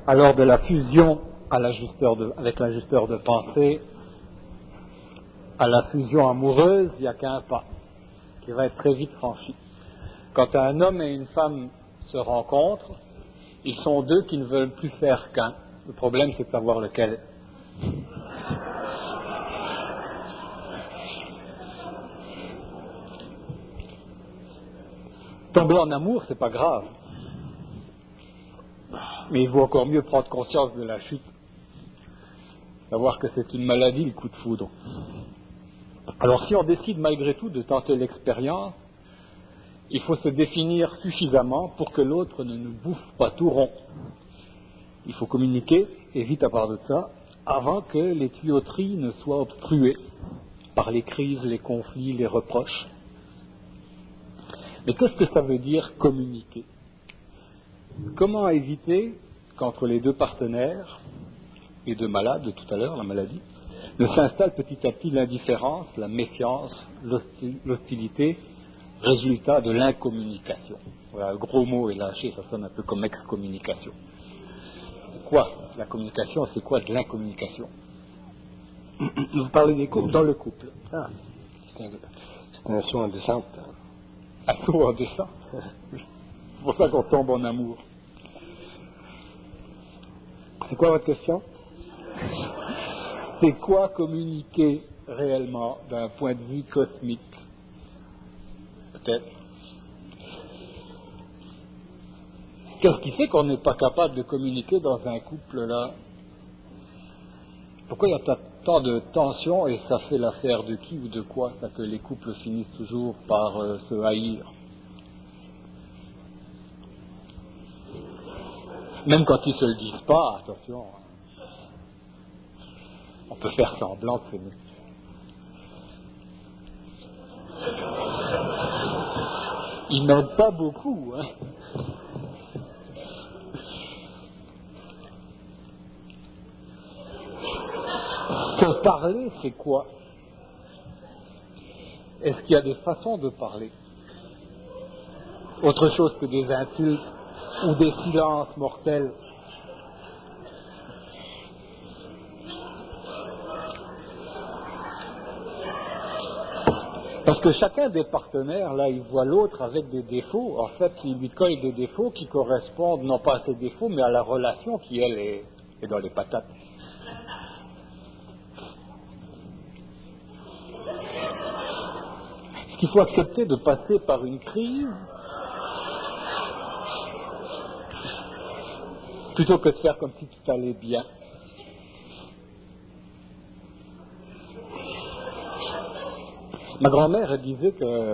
Alors de la fusion avec l'ajusteur de pensée à la fusion amoureuse, il n'y a qu'un pas qui va être très vite franchi. Quand un homme et une femme se rencontrent, ils sont deux qui ne veulent plus faire qu'un. Le problème, c'est de savoir lequel. Tomber en amour, c'est pas grave. Mais il vaut encore mieux prendre conscience de la chute. Savoir que c'est une maladie, le coup de foudre. Alors si on décide malgré tout de tenter l'expérience, il faut se définir suffisamment pour que l'autre ne nous bouffe pas tout rond. Il faut communiquer, et vite à part de ça, avant que les tuyauteries ne soient obstruées par les crises, les conflits, les reproches. Mais qu'est-ce que ça veut dire communiquer? Comment éviter qu'entre les deux partenaires, les deux malades de tout à l'heure, la maladie, ne s'installe petit à petit l'indifférence, la méfiance, l'hostilité, résultat de l'incommunication. Voilà, le gros mot est lâché, ça sonne un peu comme excommunication. C'est quoi la communication? C'est quoi de l'incommunication? Vous parlez des couples? Dans le couple. Ah, c'est un saut en descente. Un saut en descente. C'est pour ça qu'on tombe en amour. C'est quoi votre question? C'est quoi communiquer réellement d'un point de vue cosmique? Peut-être. Qu'est-ce qui fait qu'on n'est pas capable de communiquer dans un couple là? Pourquoi il y a tant de tensions et ça fait l'affaire de qui ou de quoi, ça, que les couples finissent toujours par se haïr? Même quand ils ne se le disent pas, attention, on peut faire semblant que c'est mieux. Ils n'aiment pas beaucoup, hein. Que parler, c'est quoi? Est-ce qu'il y a des façons de parler? Autre chose que des insultes ou des silences mortels. Parce que chacun des partenaires, là, il voit l'autre avec des défauts. En fait, il lui colle des défauts qui correspondent non pas à ses défauts, mais à la relation qui, elle, est dans les patates. Ce qu'il faut accepter de passer par une crise, plutôt que de faire comme si tout allait bien. Ma grand-mère, elle disait que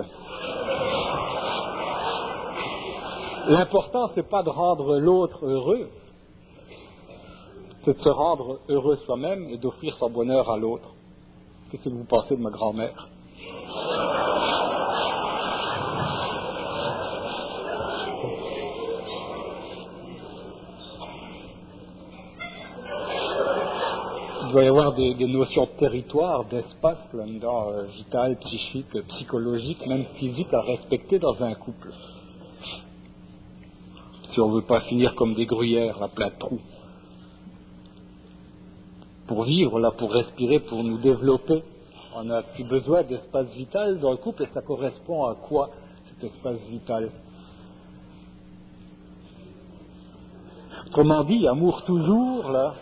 l'important, c'est pas de rendre l'autre heureux, c'est de se rendre heureux soi-même et d'offrir son bonheur à l'autre. Qu'est-ce que vous pensez de ma grand-mère? Il doit y avoir des notions de territoire, d'espace, là-dedans, vital, psychique, psychologique, même physique, à respecter dans un couple. Si on ne veut pas finir comme des gruyères, à plein de trous. Pour vivre, là, pour respirer, pour nous développer, on n'a plus besoin d'espace vital dans le couple, et ça correspond à quoi, cet espace vital? Autrement dit, amour toujours, là.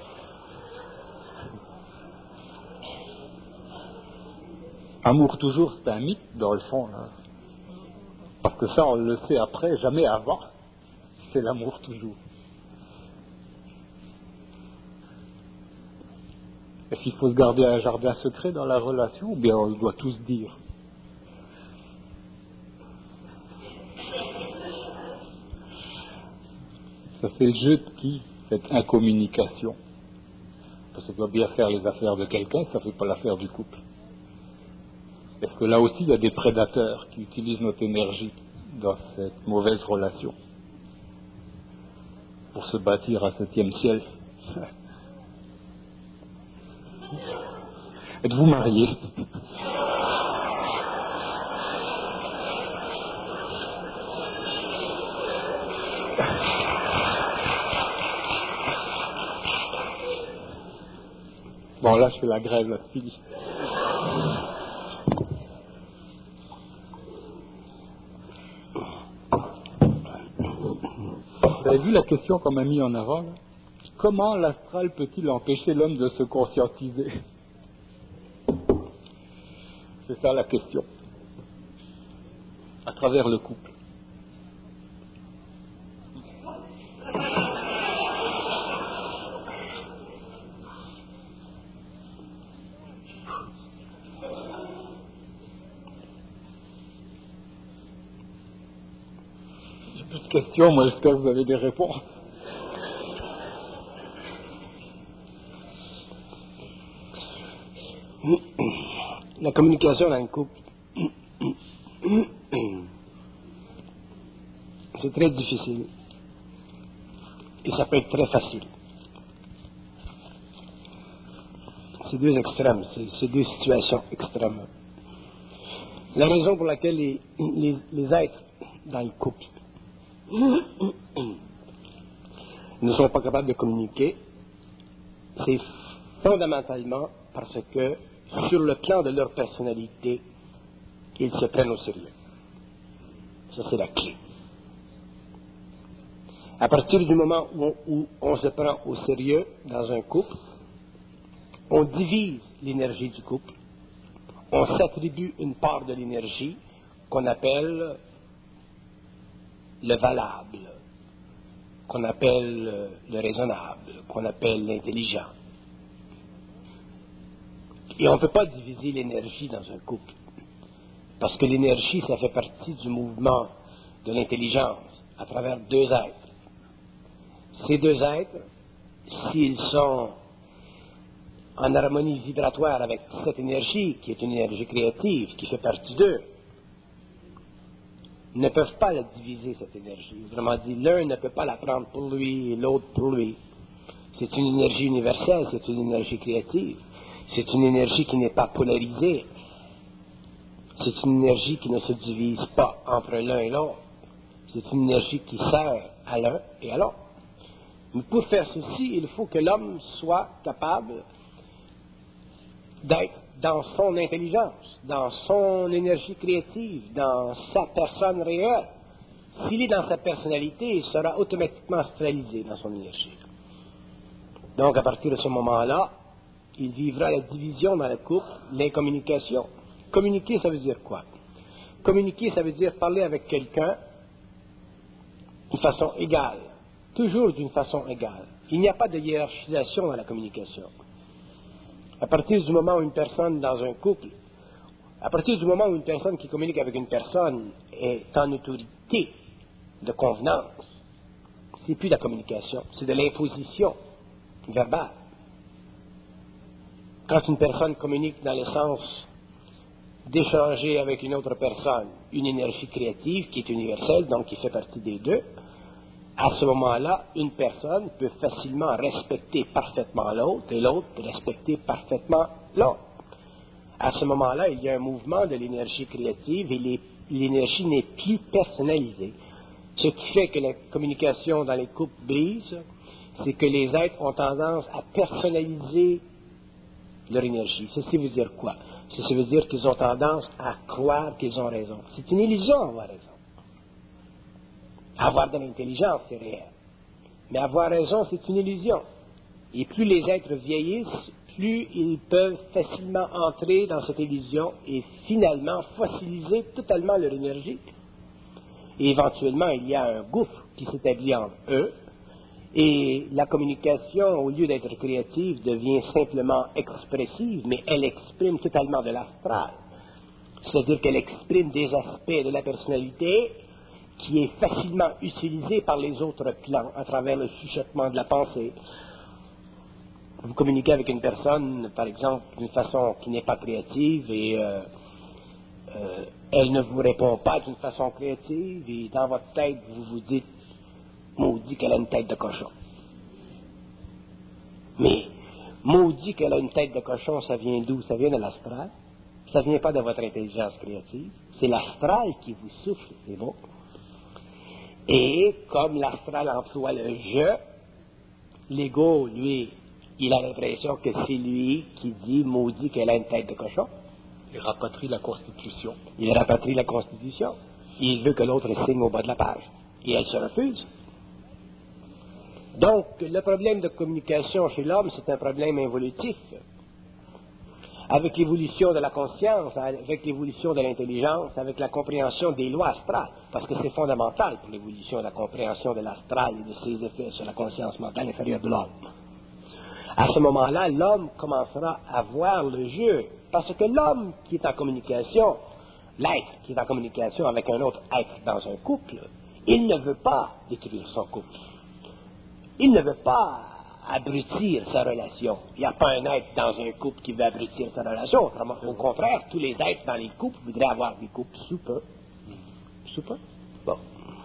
Amour toujours, c'est un mythe, dans le fond, là. Parce que ça, on le sait après, jamais avant. C'est l'amour toujours. Est-ce qu'il faut se garder un jardin secret dans la relation, ou bien on doit tous dire? Ça fait le jeu de qui, cette incommunication? Parce que ça doit bien faire les affaires de quelqu'un, ça ne fait pas l'affaire du couple. Est-ce que là aussi, il y a des prédateurs qui utilisent notre énergie dans cette mauvaise relation pour se bâtir un 7e ciel? Êtes-vous marié? Bon, là, je fais la grève, là, c'est fini. Vous avez vu la question qu'on m'a mis en avant, là? Comment l'astral peut-il empêcher l'homme de se conscientiser? C'est ça la question. À travers le couple. J'ai plus de questions, moi j'espère que vous avez des réponses. La communication dans le couple, c'est très difficile. Et ça peut être très facile. C'est deux extrêmes, c'est deux situations extrêmes. La raison pour laquelle les êtres dans le couple ne sont pas capables de communiquer, c'est fondamentalement parce que sur le plan de leur personnalité, ils se prennent au sérieux. Ça, c'est la clé. À partir du moment où on se prend au sérieux dans un couple, on divise l'énergie du couple, on s'attribue une part de l'énergie qu'on appelle le valable, qu'on appelle le raisonnable, qu'on appelle l'intelligent. Et on ne peut pas diviser l'énergie dans un couple, parce que l'énergie, ça fait partie du mouvement de l'intelligence à travers deux êtres. Ces deux êtres, s'ils sont en harmonie vibratoire avec cette énergie, qui est une énergie créative, qui fait partie d'eux, ne peuvent pas la diviser, cette énergie. Autrement dit, l'un ne peut pas la prendre pour lui et l'autre pour lui. C'est une énergie universelle, c'est une énergie créative. C'est une énergie qui n'est pas polarisée. C'est une énergie qui ne se divise pas entre l'un et l'autre. C'est une énergie qui sert à l'un et à l'autre. Mais pour faire ceci, il faut que l'homme soit capable d'être dans son intelligence, dans son énergie créative, dans sa personne réelle. S'il est dans sa personnalité, il sera automatiquement astralisé dans son énergie. Donc, à partir de ce moment-là, il vivra la division dans le couple, l'incommunication. Communiquer, ça veut dire quoi? Communiquer, ça veut dire parler avec quelqu'un d'une façon égale, toujours d'une façon égale. Il n'y a pas de hiérarchisation dans la communication. À partir du moment où une personne dans un couple, à partir du moment où une personne qui communique avec une personne est en autorité de convenance, c'est plus de la communication, c'est de l'imposition verbale. Quand une personne communique dans le sens d'échanger avec une autre personne une énergie créative qui est universelle, donc qui fait partie des deux, à ce moment-là, une personne peut facilement respecter parfaitement l'autre et l'autre respecter parfaitement l'autre. À ce moment-là, il y a un mouvement de l'énergie créative et l'énergie n'est plus personnalisée. Ce qui fait que la communication dans les couples brise, c'est que les êtres ont tendance à personnaliser leur énergie. Ceci veut dire quoi? Ceci veut dire qu'ils ont tendance à croire qu'ils ont raison. C'est une illusion avoir raison. Avoir de l'intelligence, c'est réel. Mais avoir raison, c'est une illusion. Et plus les êtres vieillissent, plus ils peuvent facilement entrer dans cette illusion et finalement fossiliser totalement leur énergie. Et éventuellement, il y a un gouffre qui s'établit entre eux. Et la communication, au lieu d'être créative, devient simplement expressive, mais elle exprime totalement de l'astral. C'est-à-dire qu'elle exprime des aspects de la personnalité qui est facilement utilisé par les autres plans à travers le chuchotement de la pensée. Vous communiquez avec une personne, par exemple, d'une façon qui n'est pas créative et elle ne vous répond pas d'une façon créative et dans votre tête, vous vous dites maudit qu'elle a une tête de cochon. Mais maudit qu'elle a une tête de cochon, ça vient d'où? Ça vient de l'astral. Ça ne vient pas de votre intelligence créative. C'est l'astral qui vous souffle, c'est bon. Et comme l'astral emploie le je, l'ego, lui, Il a l'impression que c'est lui qui dit maudit qu'elle a une tête de cochon. Il rapatrie la Constitution. Il rapatrie la Constitution. Il veut que l'autre signe au bas de la page. Et elle se refuse. Donc, le problème de communication chez l'homme, c'est un problème évolutif. Avec l'évolution de la conscience, avec l'évolution de l'intelligence, avec la compréhension des lois astrales, parce que c'est fondamental pour l'évolution de la compréhension de l'astral et de ses effets sur la conscience mentale inférieure de l'homme. À ce moment-là, l'homme commencera à voir le jeu, parce que l'homme qui est en communication, l'être qui est en communication avec un autre être dans un couple, il ne veut pas détruire son couple. Il ne veut pas abrutir sa relation. Il n'y a pas un être dans un couple qui veut abrutir sa relation. Au contraire, tous les êtres dans les couples voudraient avoir des couples sous peu. Sous peu. Bon.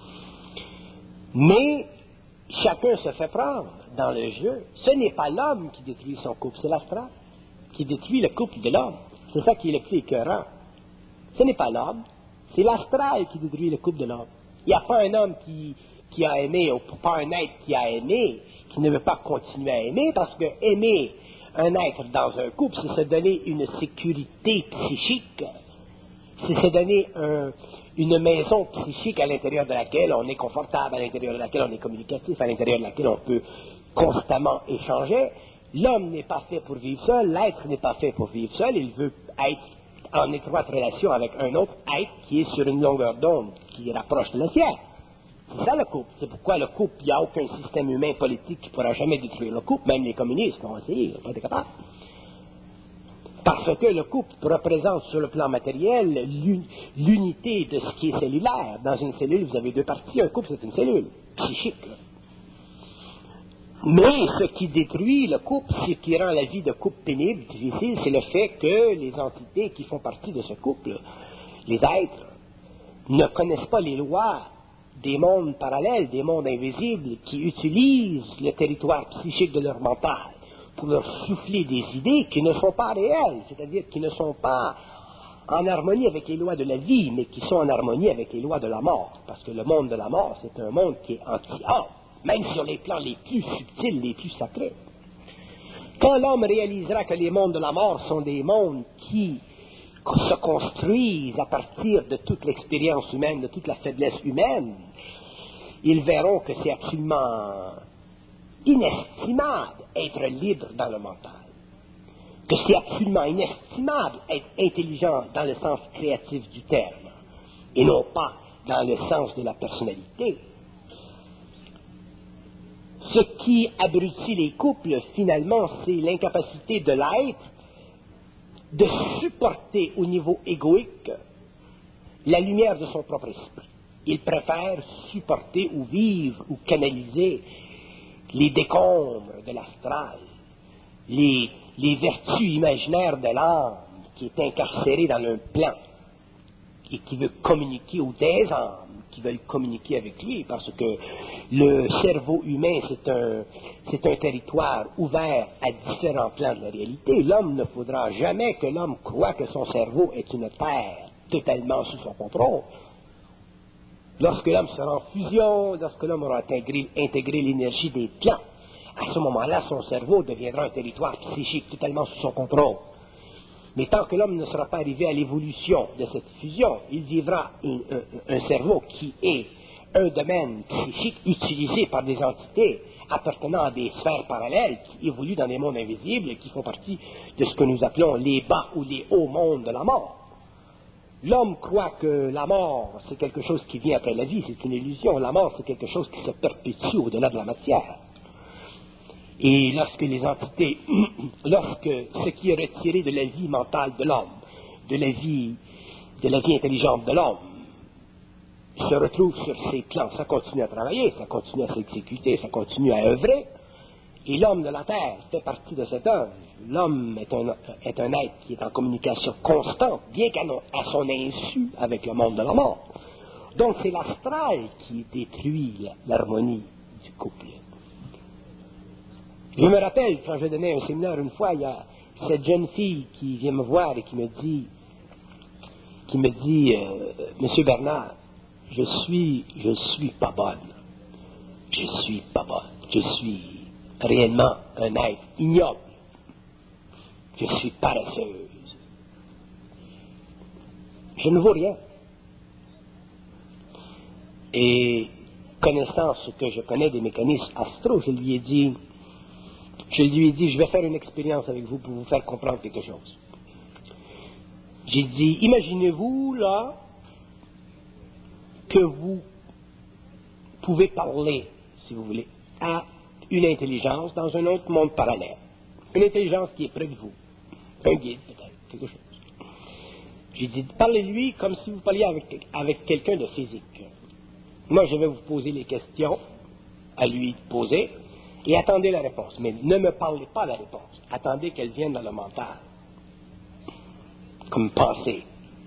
Mais chacun se fait prendre dans le jeu. Ce n'est pas l'homme qui détruit son couple, c'est l'astral qui détruit le couple de l'homme. C'est ça qui est le plus écœurant. Ce n'est pas l'homme, c'est l'astral qui détruit le couple de l'homme. Il n'y a pas un homme qui a aimé, ou pas un être qui a aimé, qui ne veut pas continuer à aimer, parce que aimer un être dans un couple, c'est se donner une sécurité psychique, c'est se donner une maison psychique à l'intérieur de laquelle on est confortable, à l'intérieur de laquelle on est communicatif, à l'intérieur de laquelle on peut constamment échanger. L'homme n'est pas fait pour vivre seul, l'être n'est pas fait pour vivre seul, il veut être en étroite relation avec un autre être qui est sur une longueur d'onde qui rapproche de la sienne. C'est ça le couple. C'est pourquoi le couple, il n'y a aucun système humain politique qui ne pourra jamais détruire le couple, même les communistes ont essayé, ils n'ont pas été capables. Parce que le couple représente sur le plan matériel l'unité de ce qui est cellulaire. Dans une cellule, vous avez deux parties. Un couple, c'est une cellule psychique. Mais ce qui détruit le couple, ce qui rend la vie de couple pénible, difficile, c'est le fait que les entités qui font partie de ce couple, les êtres, ne connaissent pas les lois des mondes parallèles, des mondes invisibles, qui utilisent le territoire psychique de leur mental pour leur souffler des idées qui ne sont pas réelles, c'est-à-dire qui ne sont pas en harmonie avec les lois de la vie, mais qui sont en harmonie avec les lois de la mort. Parce que le monde de la mort, c'est un monde qui est anti-homme, même sur les plans les plus subtils, les plus sacrés. Quand l'homme réalisera que les mondes de la mort sont des mondes qui se construisent à partir de toute l'expérience humaine, de toute la faiblesse humaine, ils verront que c'est absolument inestimable être libre dans le mental, que c'est absolument inestimable être intelligent dans le sens créatif du terme, et non pas dans le sens de la personnalité. Ce qui abrutit les couples, finalement, c'est l'incapacité de l'être de supporter au niveau égoïque la lumière de son propre esprit. Il préfère supporter ou vivre ou canaliser les décombres de l'astral, les vertus imaginaires de l'âme qui est incarcérée dans un plan et qui veut communiquer, ou des âmes qui veulent communiquer avec lui, parce que le cerveau humain, c'est un territoire ouvert à différents plans de la réalité. L'homme ne faudra jamais que l'homme croie que son cerveau est une terre totalement sous son contrôle. Lorsque l'homme sera en fusion, lorsque l'homme aura intégré l'énergie des plans, à ce moment-là, son cerveau deviendra un territoire psychique totalement sous son contrôle. Mais tant que l'homme ne sera pas arrivé à l'évolution de cette fusion, il vivra un cerveau qui est un domaine psychique utilisé par des entités appartenant à des sphères parallèles qui évoluent dans des mondes invisibles et qui font partie de ce que nous appelons les bas ou les hauts mondes de la mort. L'homme croit que la mort, c'est quelque chose qui vient après la vie, c'est une illusion. La mort, c'est quelque chose qui se perpétue au-delà de la matière. Et lorsque les entités, lorsque ce qui est retiré de la vie mentale de l'homme, de la vie intelligente de l'homme, se retrouve sur ces plans, ça continue à travailler, ça continue à s'exécuter, ça continue à œuvrer, et l'homme de la terre fait partie de cette œuvre. L'homme est un être qui est en communication constante, bien qu'à son insu avec le monde de la mort. Donc c'est l'astral qui détruit l'harmonie du couple. Je me rappelle, quand je donnais un séminaire une fois, il y a cette jeune fille qui vient me voir et qui me dit, Monsieur Bernard, je suis pas bonne. Je suis pas bonne. réellement un être ignoble. Je suis paresseuse. Je ne vaux rien. Et connaissant ce que je connais des mécanismes astraux, je lui ai dit, je vais faire une expérience avec vous pour vous faire comprendre quelque chose. J'ai dit, imaginez-vous là que vous pouvez parler, si vous voulez, à une intelligence dans un autre monde parallèle. Une intelligence qui est près de vous. Un guide peut-être, quelque chose. J'ai dit, parlez-lui comme si vous parliez avec quelqu'un de physique. Moi, je vais vous poser les questions à lui poser et attendez la réponse. Mais ne me parlez pas la réponse. Attendez qu'elle vienne dans le mental. Comme pensée.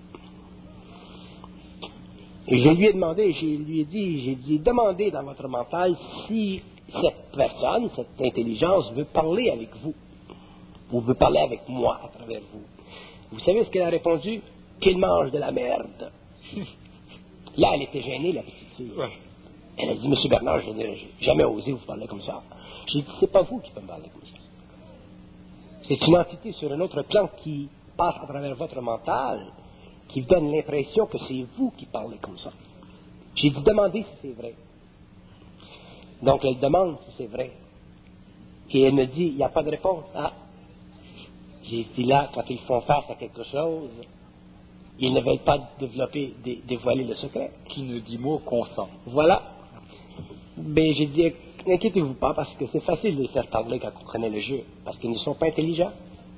Et je lui ai demandé, j'ai dit, demandez dans votre mental si cette personne, cette intelligence veut parler avec vous, ou veut parler avec moi à travers vous. Vous savez ce qu'elle a répondu? Qu'il mange de la merde. Là, elle était gênée, la petite fille. Elle a dit, Monsieur Bernard, je n'ai jamais osé vous parler comme ça. J'ai dit, c'est pas vous qui pouvez me parler comme ça. C'est une entité sur un autre plan qui passe à travers votre mental, qui vous donne l'impression que c'est vous qui parlez comme ça. J'ai dit, demandez si c'est vrai. Donc, elle demande si c'est vrai. Et elle me dit, il n'y a pas de réponse. Ah. J'ai dit là, quand ils font face à quelque chose, ils ne veulent pas dévoiler le secret. Qui ne dit mot consent. Voilà. Ben, j'ai dit, n'inquiétez-vous pas, parce que c'est facile de les faire parler quand on connaît le jeu, parce qu'ils ne sont pas intelligents.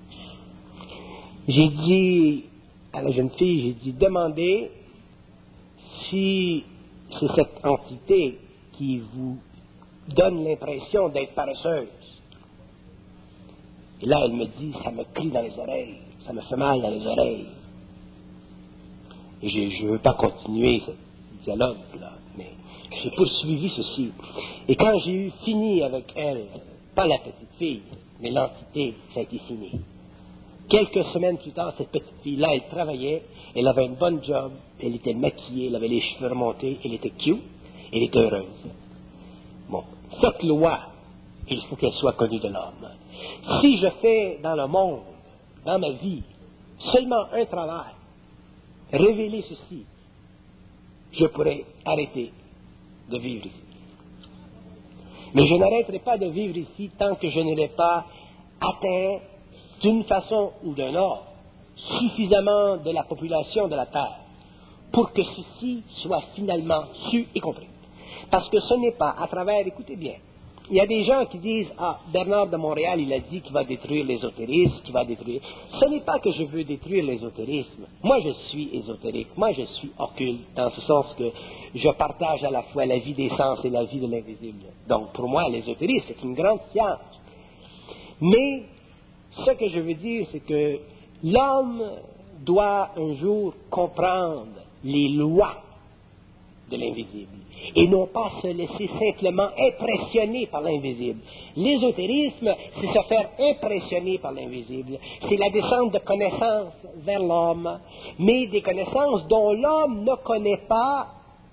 J'ai dit à la jeune fille, j'ai dit, demandez si c'est cette entité qui vous donne l'impression d'être paresseuse. Et là, elle me dit, ça me crie dans les oreilles, ça me fait mal dans les oreilles. Et je ne veux pas continuer ce dialogue-là, mais j'ai poursuivi ceci. Et quand j'ai eu fini avec elle, pas la petite fille, mais l'entité, ça a été fini. Quelques semaines plus tard, cette petite fille-là, elle travaillait, elle avait un bon job, elle était maquillée, elle avait les cheveux remontés, elle était cute, elle était heureuse. Bon, cette loi, il faut qu'elle soit connue de l'homme. Si je fais dans le monde, dans ma vie, seulement un travail, révéler ceci, je pourrais arrêter de vivre ici. Mais je n'arrêterai pas de vivre ici tant que je n'aurai pas atteint, d'une façon ou d'une autre, suffisamment de la population de la Terre pour que ceci soit finalement su et compris. Parce que ce n'est pas à travers, écoutez bien, il y a des gens qui disent, ah, Bernard de Montréal, il a dit qu'il va détruire l'ésotérisme, qu'il va détruire... Ce n'est pas que je veux détruire l'ésotérisme. Moi, je suis ésotérique. Moi, je suis occulte, dans ce sens que je partage à la fois la vie des sens et la vie de l'invisible. Donc, pour moi, l'ésotérisme, c'est une grande science. Mais, ce que je veux dire, c'est que l'homme doit un jour comprendre les lois de l'invisible et non pas se laisser simplement impressionner par l'invisible. L'ésotérisme, c'est se faire impressionner par l'invisible. C'est la descente de connaissances vers l'homme, mais des connaissances dont l'homme ne connaît pas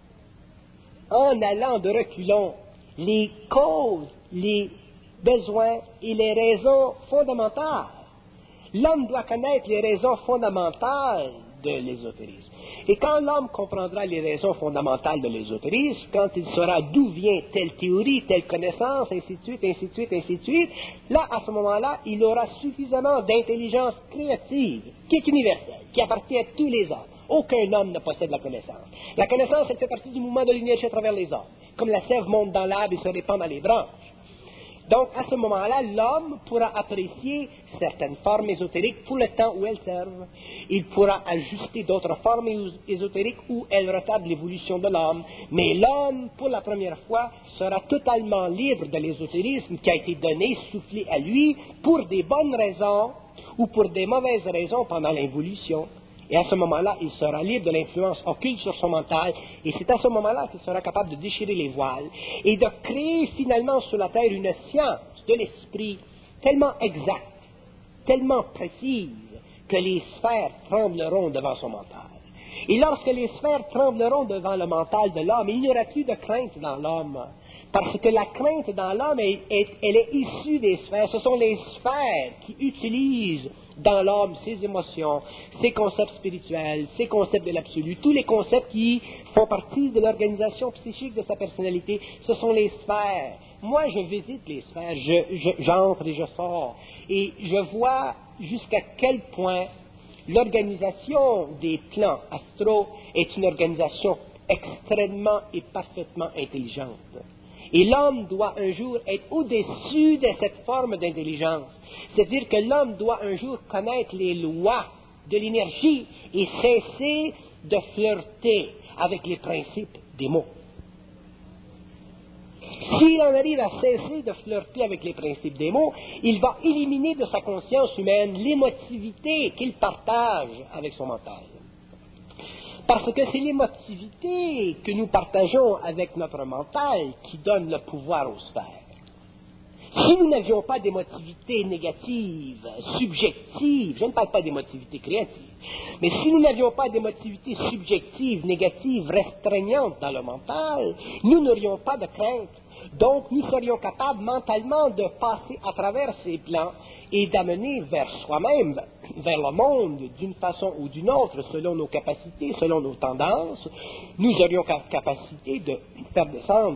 en allant de reculons les causes, les besoins et les raisons fondamentales. L'homme doit connaître les raisons fondamentales de l'ésotérisme. Et quand l'homme comprendra les raisons fondamentales de l'ésotérisme, quand il saura d'où vient telle théorie, telle connaissance, ainsi de suite, ainsi de suite, ainsi de suite, là, à ce moment-là, il aura suffisamment d'intelligence créative, qui est universelle, qui appartient à tous les hommes. Aucun homme ne possède la connaissance. La connaissance, elle fait partie du mouvement de l'énergie à travers les hommes. Comme la sève monte dans l'arbre et se répand dans les branches. Donc, à ce moment-là, l'homme pourra apprécier certaines formes ésotériques pour le temps où elles servent. Il pourra ajuster d'autres formes ésotériques où elles retardent l'évolution de l'homme. Mais l'homme, pour la première fois, sera totalement libre de l'ésotérisme qui a été donné, soufflé à lui, pour des bonnes raisons ou pour des mauvaises raisons pendant l'évolution. Et à ce moment-là, il sera libre de l'influence occulte sur son mental. Et c'est à ce moment-là qu'il sera capable de déchirer les voiles et de créer finalement sur la Terre une science de l'esprit tellement exacte, tellement précise, que les sphères trembleront devant son mental. Et lorsque les sphères trembleront devant le mental de l'homme, il n'y aura plus de crainte dans l'homme. Parce que la crainte dans l'homme, elle est issue des sphères. Ce sont les sphères qui utilisent dans l'homme ses émotions, ses concepts spirituels, ses concepts de l'absolu, tous les concepts qui font partie de l'organisation psychique de sa personnalité. Ce sont les sphères. Moi, je visite les sphères, j'entre et je sors, et je vois jusqu'à quel point l'organisation des plans astraux est une organisation extrêmement et parfaitement intelligente. Et l'homme doit un jour être au-dessus de cette forme d'intelligence. C'est-à-dire que l'homme doit un jour connaître les lois de l'énergie et cesser de flirter avec les principes des mots. S'il en arrive à cesser de flirter avec les principes des mots, il va éliminer de sa conscience humaine l'émotivité qu'il partage avec son mental. Parce que c'est l'émotivité que nous partageons avec notre mental qui donne le pouvoir aux sphères. Si nous n'avions pas d'émotivité négative, subjective, je ne parle pas d'émotivité créative, mais si nous n'avions pas d'émotivité subjective, négative, restreignante dans le mental, nous n'aurions pas de crainte. Donc, nous serions capables mentalement de passer à travers ces plans et d'amener vers soi-même, vers le monde, d'une façon ou d'une autre, selon nos capacités, selon nos tendances. Nous aurions capacité de faire descendre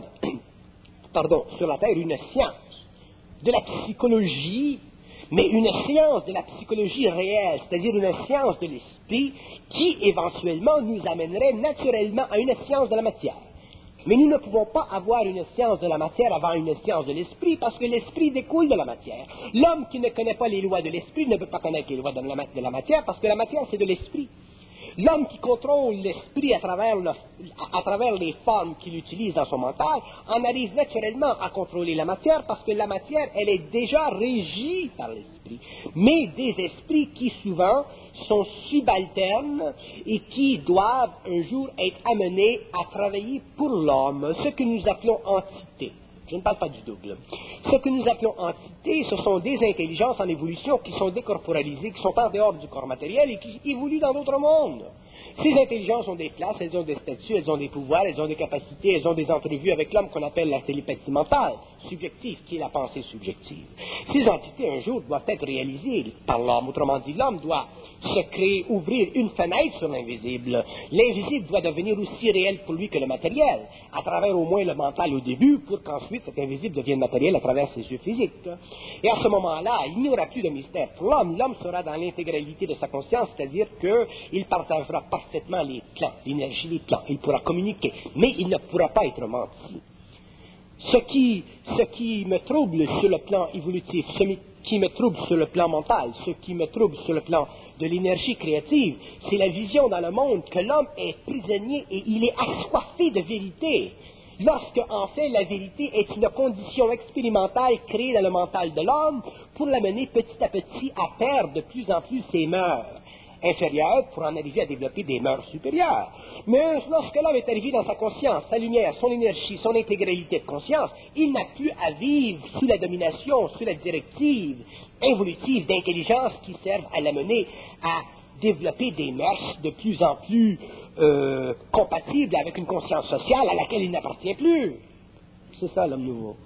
sur la Terre une science de la psychologie, mais une science de la psychologie réelle, c'est-à-dire une science de l'esprit qui, éventuellement, nous amènerait naturellement à une science de la matière. Mais nous ne pouvons pas avoir une science de la matière avant une science de l'esprit, parce que l'esprit découle de la matière. L'homme qui ne connaît pas les lois de l'esprit ne peut pas connaître les lois de la matière, parce que la matière, c'est de l'esprit. L'homme qui contrôle l'esprit à travers les formes qu'il utilise dans son mental en arrive naturellement à contrôler la matière, parce que la matière, elle est déjà régie par l'esprit. Mais des esprits qui souvent sont subalternes et qui doivent un jour être amenés à travailler pour l'homme, ce que nous appelons entité. Je ne parle pas du double. Ce que nous appelons entités, ce sont des intelligences en évolution qui sont décorporalisées, qui sont en dehors du corps matériel et qui évoluent dans d'autres mondes. Ces intelligences ont des places, elles ont des statuts, elles ont des pouvoirs, elles ont des capacités, elles ont des entrevues avec l'homme qu'on appelle la télépathie mentale, subjective, qui est la pensée subjective. Ces entités, un jour, doivent être réalisées par l'homme. Autrement dit, l'homme doit se créer, ouvrir une fenêtre sur l'invisible. L'invisible doit devenir aussi réel pour lui que le matériel, à travers au moins le mental au début, pour qu'ensuite cet invisible devienne matériel à travers ses yeux physiques. Et à ce moment-là, il n'y aura plus de mystère pour l'homme. L'homme sera dans l'intégralité de sa conscience, c'est-à-dire qu'il partagera parfaitement les plans, l'énergie des plans. Il pourra communiquer, mais il ne pourra pas être menti. Ce qui me trouble sur le plan évolutif, ce qui me trouble sur le plan mental, ce qui me trouble sur le plan de l'énergie créative, c'est la vision dans le monde que l'homme est prisonnier et il est assoiffé de vérité. Lorsque, en fait, la vérité est une condition expérimentale créée dans le mental de l'homme pour l'amener petit à petit à perdre de plus en plus ses mœurs inférieures pour en arriver à développer des mœurs supérieures. Mais lorsque l'homme est arrivé dans sa conscience, sa lumière, son énergie, son intégralité de conscience, il n'a plus à vivre sous la domination, sous la directive évolutive d'intelligence qui servent à l'amener à développer des mœurs de plus en plus compatibles avec une conscience sociale à laquelle il n'appartient plus. C'est ça l'homme nouveau.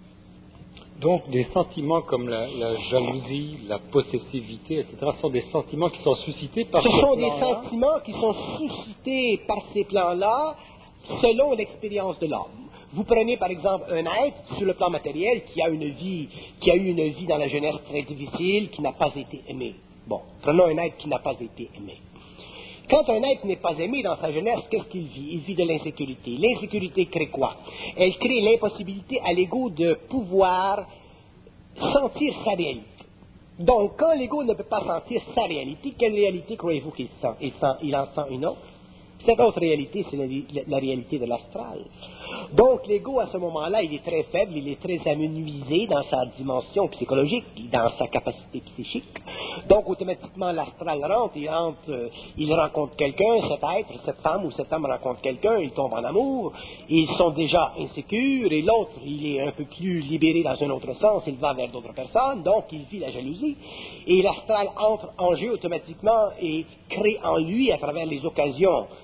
Donc des sentiments comme la jalousie, la possessivité, etc., sont des sentiments qui sont suscités par ces plans-là. Ce sont des sentiments qui sont suscités par ces plans-là selon l'expérience de l'homme. Vous prenez par exemple un être sur le plan matériel qui a eu une vie dans la jeunesse très difficile, qui n'a pas été aimé. Bon, prenons un être qui n'a pas été aimé. Quand un être n'est pas aimé dans sa jeunesse, qu'est-ce qu'il vit? Il vit de l'insécurité. L'insécurité crée quoi? Elle crée l'impossibilité à l'ego de pouvoir sentir sa réalité. Donc, quand l'ego ne peut pas sentir sa réalité, quelle réalité croyez-vous qu'il sent? Il en sent une autre. Cette autre réalité, c'est la réalité de l'astral. Donc, l'ego, à ce moment-là, il est très faible, il est très amenuisé dans sa dimension psychologique, dans sa capacité psychique. Donc, automatiquement, l'astral rentre, il rencontre quelqu'un, cet être, cette femme ou cet homme rencontre quelqu'un, ils tombent en amour, ils sont déjà insécures, et l'autre, il est un peu plus libéré dans un autre sens, il va vers d'autres personnes, donc il vit la jalousie, et l'astral entre en jeu automatiquement et crée en lui, à travers les occasions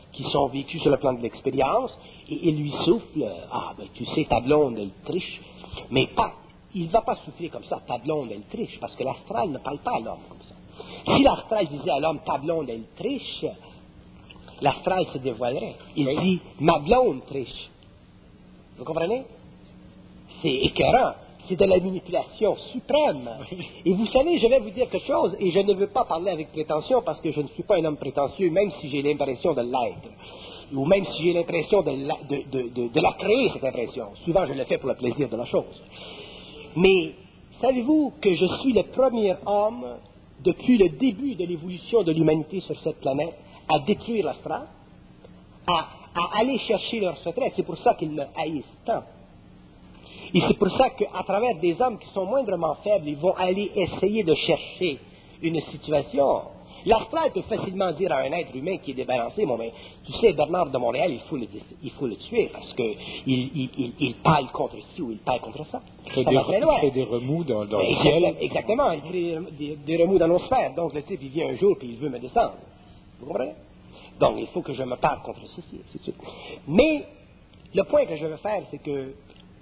qui sont vécues sur le plan de l'expérience, et il lui souffle, ah, ben tu sais, ta blonde, elle triche, mais pas, il ne va pas souffler comme ça, ta blonde, elle triche, parce que l'astral ne parle pas à l'homme comme ça. Si l'astral disait à l'homme, ta blonde, elle triche, l'astral se dévoilerait. Il dit, ma blonde triche. Vous comprenez? C'est écœurant. C'est de la manipulation suprême. Et vous savez, je vais vous dire quelque chose, et je ne veux pas parler avec prétention parce que je ne suis pas un homme prétentieux, même si j'ai l'impression de l'être, ou même si j'ai l'impression de la créer, cette impression. Souvent, je le fais pour le plaisir de la chose. Mais savez-vous que je suis le premier homme, depuis le début de l'évolution de l'humanité sur cette planète, à détruire l'astral, à aller chercher leurs secrets. C'est pour ça qu'ils me haïssent tant. Et c'est pour ça qu'à travers des hommes qui sont moindrement faibles, ils vont aller essayer de chercher une situation. L'astral peut facilement dire à un être humain qui est débalancé, bon, ben, tu sais, Bernard de Montréal, il faut le tuer parce qu'il parle contre ci ou il parle contre ça. Il crée des remous dans le ciel. Exactement, il crée des remous dans nos sphères. Donc le type, il vient un jour et il veut me descendre. Vous comprenez? Donc il faut que je me parle contre ceci, c'est sûr. Mais le point que je veux faire, c'est que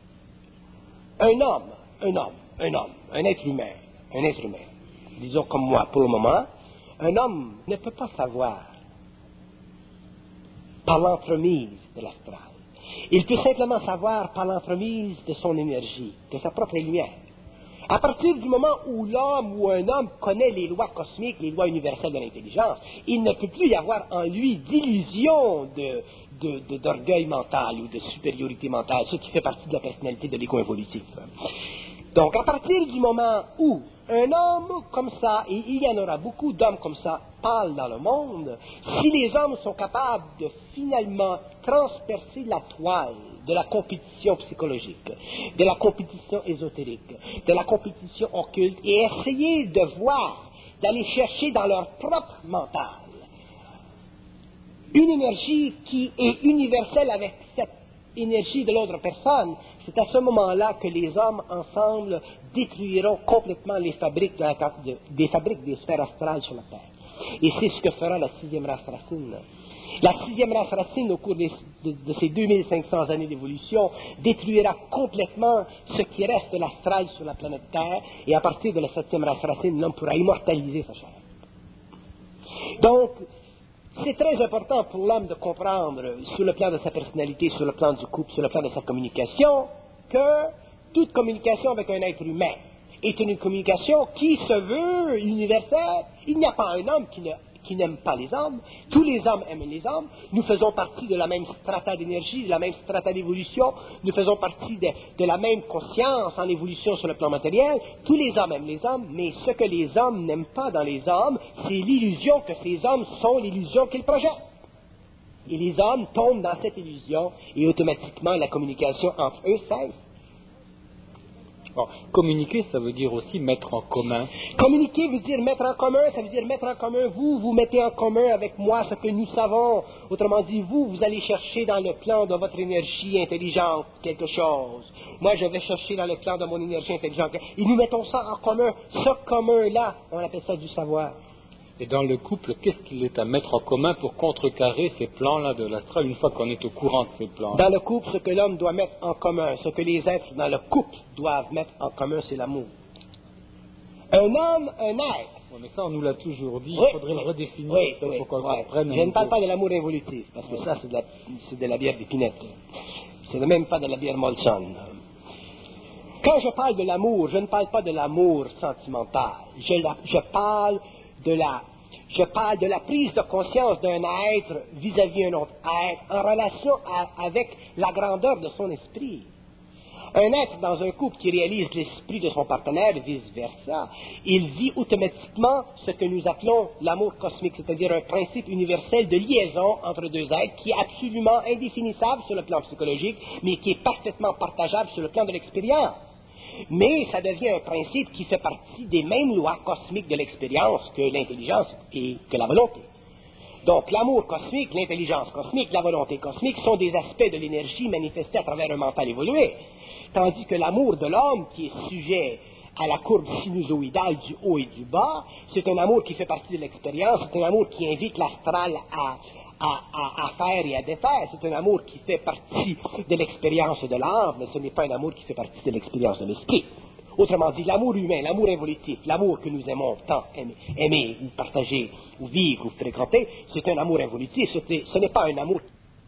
un être humain, disons comme moi pour le moment, un homme ne peut pas savoir par l'entremise de l'astral. Il peut simplement savoir par l'entremise de son énergie, de sa propre lumière. À partir du moment où l'homme ou un homme connaît les lois cosmiques, les lois universelles de l'intelligence, il ne peut plus y avoir en lui d'illusion d'orgueil mental ou de supériorité mentale, ce qui fait partie de la personnalité de l'ego évolutif. Donc, à partir du moment où un homme comme ça, et il y en aura beaucoup d'hommes comme ça, parlent dans le monde, si les hommes sont capables de finalement transpercer la toile de la compétition psychologique, de la compétition ésotérique, de la compétition occulte, et essayer de voir, d'aller chercher dans leur propre mental une énergie qui est universelle avec cette énergie de l'autre personne, c'est à ce moment-là que les hommes ensemble détruiront complètement les fabriques des sphères astrales sur la Terre. Et c'est ce que fera la sixième race racine. La sixième race racine, au cours de ces 2500 années d'évolution, détruira complètement ce qui reste de l'astral sur la planète Terre, et à partir de la septième race racine, l'homme pourra immortaliser sa chair. Donc, c'est très important pour l'homme de comprendre, sur le plan de sa personnalité, sur le plan du couple, sur le plan de sa communication, que toute communication avec un être humain est une communication qui se veut universelle. Il n'y a pas un homme qui n'aime pas les hommes. Tous les hommes aiment les hommes. Nous faisons partie de la même strata d'énergie, de la même strata d'évolution. Nous faisons partie de la même conscience en évolution sur le plan matériel. Tous les hommes aiment les hommes, mais ce que les hommes n'aiment pas dans les hommes, c'est l'illusion que ces hommes sont l'illusion qu'ils projettent. Et les hommes tombent dans cette illusion et automatiquement la communication entre eux cesse. Bon, communiquer, ça veut dire aussi mettre en commun. Communiquer veut dire mettre en commun, ça veut dire mettre en commun. Vous mettez en commun avec moi ce que nous savons. Autrement dit, vous allez chercher dans le plan de votre énergie intelligente quelque chose. Moi, je vais chercher dans le plan de mon énergie intelligente. Et nous mettons ça en commun. Ce commun-là, on appelle ça du savoir. Et dans le couple, qu'est-ce qu'il est à mettre en commun pour contrecarrer ces plans-là de l'astral, une fois qu'on est au courant de ces plans? Dans le couple, ce que l'homme doit mettre en commun, ce que les êtres dans le couple doivent mettre en commun, c'est l'amour. Un homme, un être. Oui, mais ça, on nous l'a toujours dit, Oui, il faudrait le redéfinir pour qu'on le comprenne. Je ne parle pas de l'amour évolutif, parce que ça, c'est de la bière d'épinette. C'est même pas de la bière Molson. Quand je parle de l'amour, je ne parle pas de l'amour sentimental. Je parle de la prise de conscience d'un être vis-à-vis d'un autre être en relation avec la grandeur de son esprit. Un être dans un couple qui réalise l'esprit de son partenaire et vice-versa, il vit automatiquement ce que nous appelons l'amour cosmique, c'est-à-dire un principe universel de liaison entre deux êtres qui est absolument indéfinissable sur le plan psychologique, mais qui est parfaitement partageable sur le plan de l'expérience. Mais ça devient un principe qui fait partie des mêmes lois cosmiques de l'expérience que l'intelligence et que la volonté. Donc l'amour cosmique, l'intelligence cosmique, la volonté cosmique sont des aspects de l'énergie manifestés à travers un mental évolué. Tandis que l'amour de l'homme, qui est sujet à la courbe sinusoïdale du haut et du bas, c'est un amour qui fait partie de l'expérience, c'est un amour qui invite l'astral à faire et à défaire. C'est un amour qui fait partie de l'expérience de l'âme, mais ce n'est pas un amour qui fait partie de l'expérience de l'esprit. Autrement dit, l'amour humain, l'amour évolutif, l'amour que nous aimons tant aimer ou partager ou vivre ou fréquenter, c'est un amour évolutif, ce n'est pas un amour.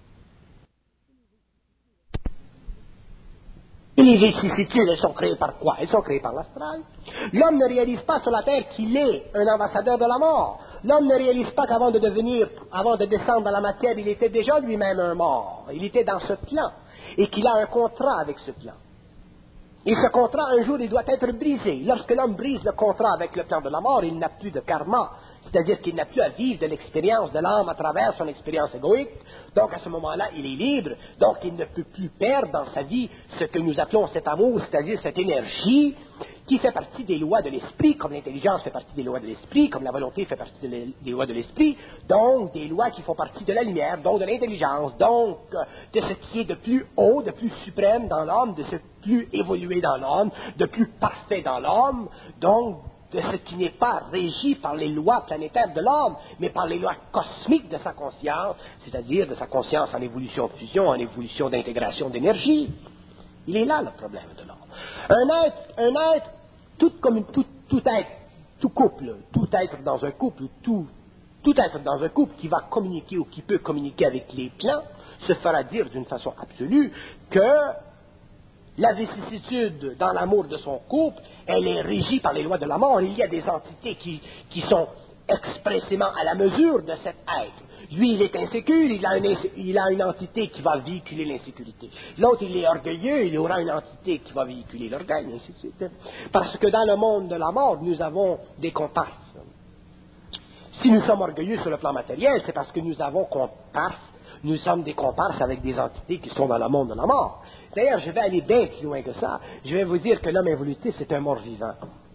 Et les vicissitudes, elles sont créées par quoi? Elles sont créées par l'astral. L'homme ne réalise pas sur la terre qu'il est un ambassadeur de la mort. L'homme ne réalise pas qu'avant de descendre dans la matière, il était déjà lui-même un mort. Il était dans ce plan. Et qu'il a un contrat avec ce plan. Et ce contrat, un jour, il doit être brisé. Lorsque l'homme brise le contrat avec le plan de la mort, il n'a plus de karma. C'est-à-dire qu'il n'a plus à vivre de l'expérience de l'âme à travers son expérience égoïque. Donc, à ce moment-là, il est libre. Donc, il ne peut plus perdre dans sa vie ce que nous appelons cet amour, c'est-à-dire cette énergie qui fait partie des lois de l'esprit, comme l'intelligence fait partie des lois de l'esprit, comme la volonté fait partie des lois de l'esprit, donc des lois qui font partie de la lumière, donc de l'intelligence, donc de ce qui est de plus haut, de plus suprême dans l'homme, de ce plus évolué dans l'homme, de plus parfait dans l'homme, donc de ce qui n'est pas régi par les lois planétaires de l'homme, mais par les lois cosmiques de sa conscience, c'est-à-dire de sa conscience en évolution de fusion, en évolution d'intégration d'énergie. Il est là le problème de l'homme. Un être, tout être, tout couple, tout être dans un couple, tout être dans un couple qui va communiquer ou qui peut communiquer avec les plans, se fera dire d'une façon absolue que la vicissitude dans l'amour de son couple, elle est régie par les lois de la mort. Il y a des entités qui sont expressément à la mesure de cet être. Lui, il est insécure, il a une entité qui va véhiculer l'insécurité. L'autre, il est orgueilleux, il aura une entité qui va véhiculer l'orgueil, et ainsi de suite. Parce que dans le monde de la mort, nous avons des comparses. Si nous sommes orgueilleux sur le plan matériel, c'est parce que nous avons comparses, nous sommes des comparses avec des entités qui sont dans le monde de la mort. D'ailleurs, je vais aller bien plus loin que ça. Je vais vous dire que l'homme évolutif, c'est un mort-vivant.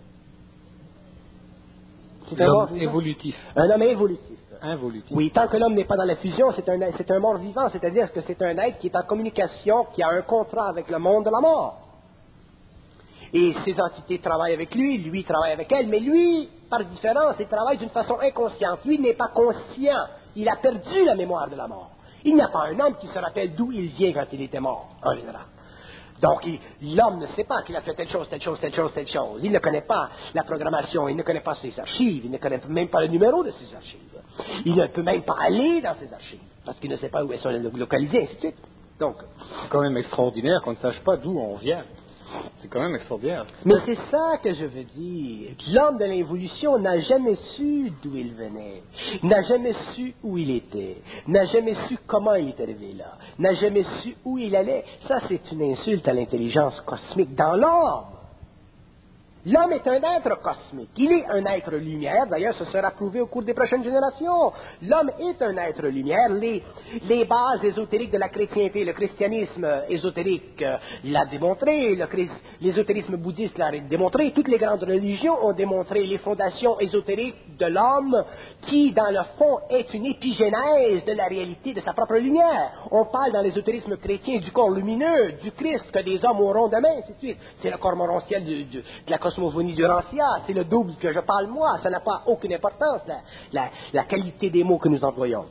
C'est un mort évolutif. Un homme évolutif. Involutif. Oui, tant que l'homme n'est pas dans la fusion, c'est un mort-vivant, c'est-à-dire que c'est un être qui est en communication, qui a un contrat avec le monde de la mort. Et ces entités travaillent avec lui travaille avec elles, mais lui, par différence, il travaille d'une façon inconsciente. Lui n'est pas conscient, il a perdu la mémoire de la mort. Il n'y a pas un homme qui se rappelle d'où il vient quand il était mort, en général. Donc, l'homme ne sait pas qu'il a fait telle chose, telle chose, telle chose, telle chose. Il ne connaît pas la programmation, il ne connaît pas ses archives, il ne connaît même pas le numéro de ses archives. Il ne peut même pas aller dans ses archives, parce qu'il ne sait pas où elles sont localisées, ainsi de suite. Donc, c'est quand même extraordinaire qu'on ne sache pas d'où on vient. C'est quand même extraordinaire. Mais c'est ça que je veux dire. L'homme de l'évolution n'a jamais su d'où il venait, n'a jamais su où il était, n'a jamais su comment il est arrivé là, n'a jamais su où il allait. Ça, c'est une insulte à l'intelligence cosmique dans l'homme. L'homme est un être cosmique. Il est un être lumière. D'ailleurs, ce sera prouvé au cours des prochaines générations. L'homme est un être lumière. Les bases ésotériques de la chrétienté, le christianisme ésotérique l'a démontré, l'ésotérisme bouddhiste l'a démontré, toutes les grandes religions ont démontré les fondations ésotériques de l'homme qui, dans le fond, est une épigénèse de la réalité de sa propre lumière. On parle dans l'ésotérisme chrétien du corps lumineux, du Christ que des hommes auront demain, ainsi de suite. C'est le corps morontiel de la cosmogonie du Rancia, c'est le double que je parle moi, ça n'a pas aucune importance, la qualité des mots que nous employons.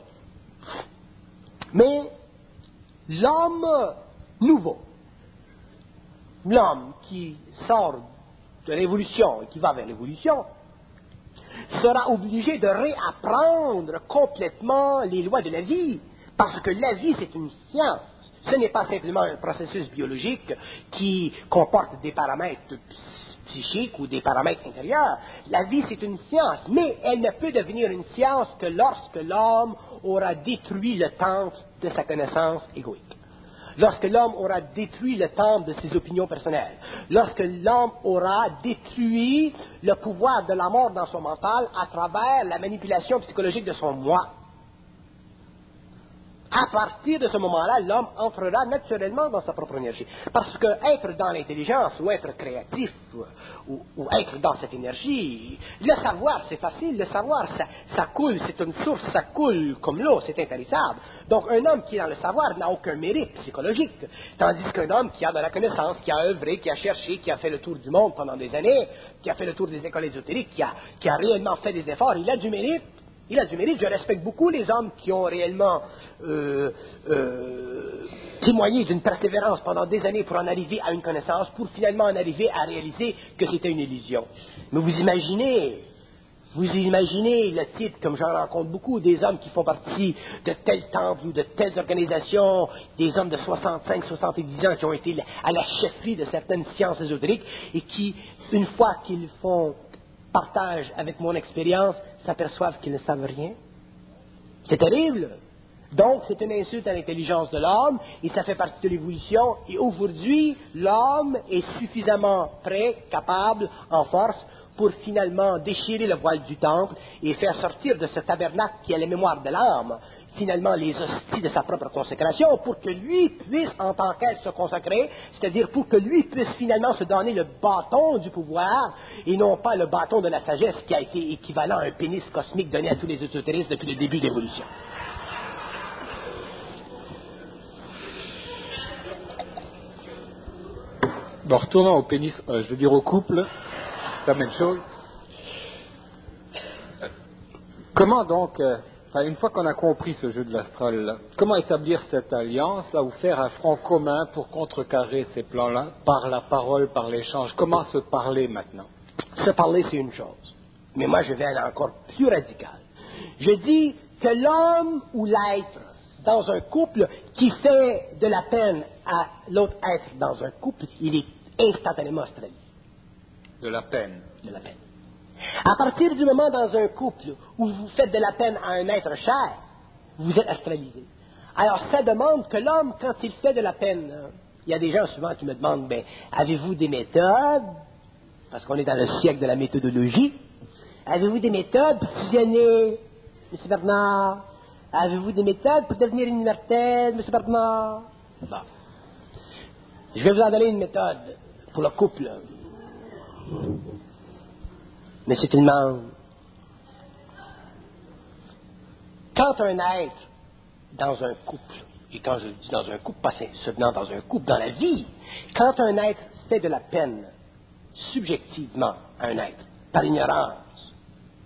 Mais l'homme nouveau, l'homme qui sort de l'évolution et qui va vers l'évolution, sera obligé de réapprendre complètement les lois de la vie, parce que la vie, c'est une science. Ce n'est pas simplement un processus biologique qui comporte des paramètres psychiques ou des paramètres intérieurs. La vie, c'est une science, mais elle ne peut devenir une science que lorsque l'homme aura détruit le temple de sa connaissance égoïque. Lorsque l'homme aura détruit le temple de ses opinions personnelles. Lorsque l'homme aura détruit le pouvoir de la mort dans son mental à travers la manipulation psychologique de son moi. À partir de ce moment-là, l'homme entrera naturellement dans sa propre énergie. Parce que être dans l'intelligence, ou être créatif, ou être dans cette énergie, le savoir, c'est facile. Le savoir, ça coule, c'est une source, ça coule comme l'eau, c'est intarissable. Donc, un homme qui est dans le savoir n'a aucun mérite psychologique. Tandis qu'un homme qui a de la connaissance, qui a œuvré, qui a cherché, qui a fait le tour du monde pendant des années, qui a fait le tour des écoles ésotériques, qui a réellement fait des efforts, il a du mérite. Il a du mérite. Je respecte beaucoup les hommes qui ont réellement témoigné d'une persévérance pendant des années pour en arriver à une connaissance, pour finalement en arriver à réaliser que c'était une illusion. Mais vous imaginez le titre, comme j'en rencontre beaucoup, des hommes qui font partie de tels temples ou de telles organisations, des hommes de 65, 70 ans qui ont été à la chefferie de certaines sciences ésotériques et qui, une fois qu'ils font partage avec mon expérience, s'aperçoivent qu'ils ne savent rien. C'est terrible. Donc, c'est une insulte à l'intelligence de l'homme, et ça fait partie de l'évolution. Et aujourd'hui, l'homme est suffisamment prêt, capable, en force, pour finalement déchirer le voile du temple et faire sortir de ce tabernacle qui est la mémoire de l'âme, finalement les hosties de sa propre consécration, pour que lui puisse en tant qu'être se consacrer, c'est-à-dire pour que lui puisse finalement se donner le bâton du pouvoir et non pas le bâton de la sagesse qui a été équivalent à un pénis cosmique donné à tous les ésotéristes depuis le début de l'évolution. Bon, retournons au pénis, je veux dire au couple, c'est la même chose. Comment donc, une fois qu'on a compris ce jeu de l'astral, comment établir cette alliance-là ou faire un front commun pour contrecarrer ces plans-là par la parole, par l'échange? Comment se parler maintenant? Se parler, c'est une chose. Mais moi, je vais aller encore plus radical. Je dis que l'homme ou l'être dans un couple qui fait de la peine à l'autre être dans un couple, il est instantanément astralisé. De la peine. De la peine. À partir du moment dans un couple où vous faites de la peine à un être cher, vous êtes astralisé. Alors, ça demande que l'homme, quand il fait de la peine, il y a des gens souvent qui me demandent, avez-vous des méthodes, parce qu'on est dans le siècle de la méthodologie, avez-vous des méthodes pour fusionner, M. Bernard? Avez-vous des méthodes pour devenir une immortelle, M. Bernard? Bon. Je vais vous en donner une méthode pour le couple. Mais c'est tellement... Quand un être dans un couple, et quand je dis dans un couple, pas seulement dans un couple, dans la vie, quand un être fait de la peine subjectivement à un être, par ignorance,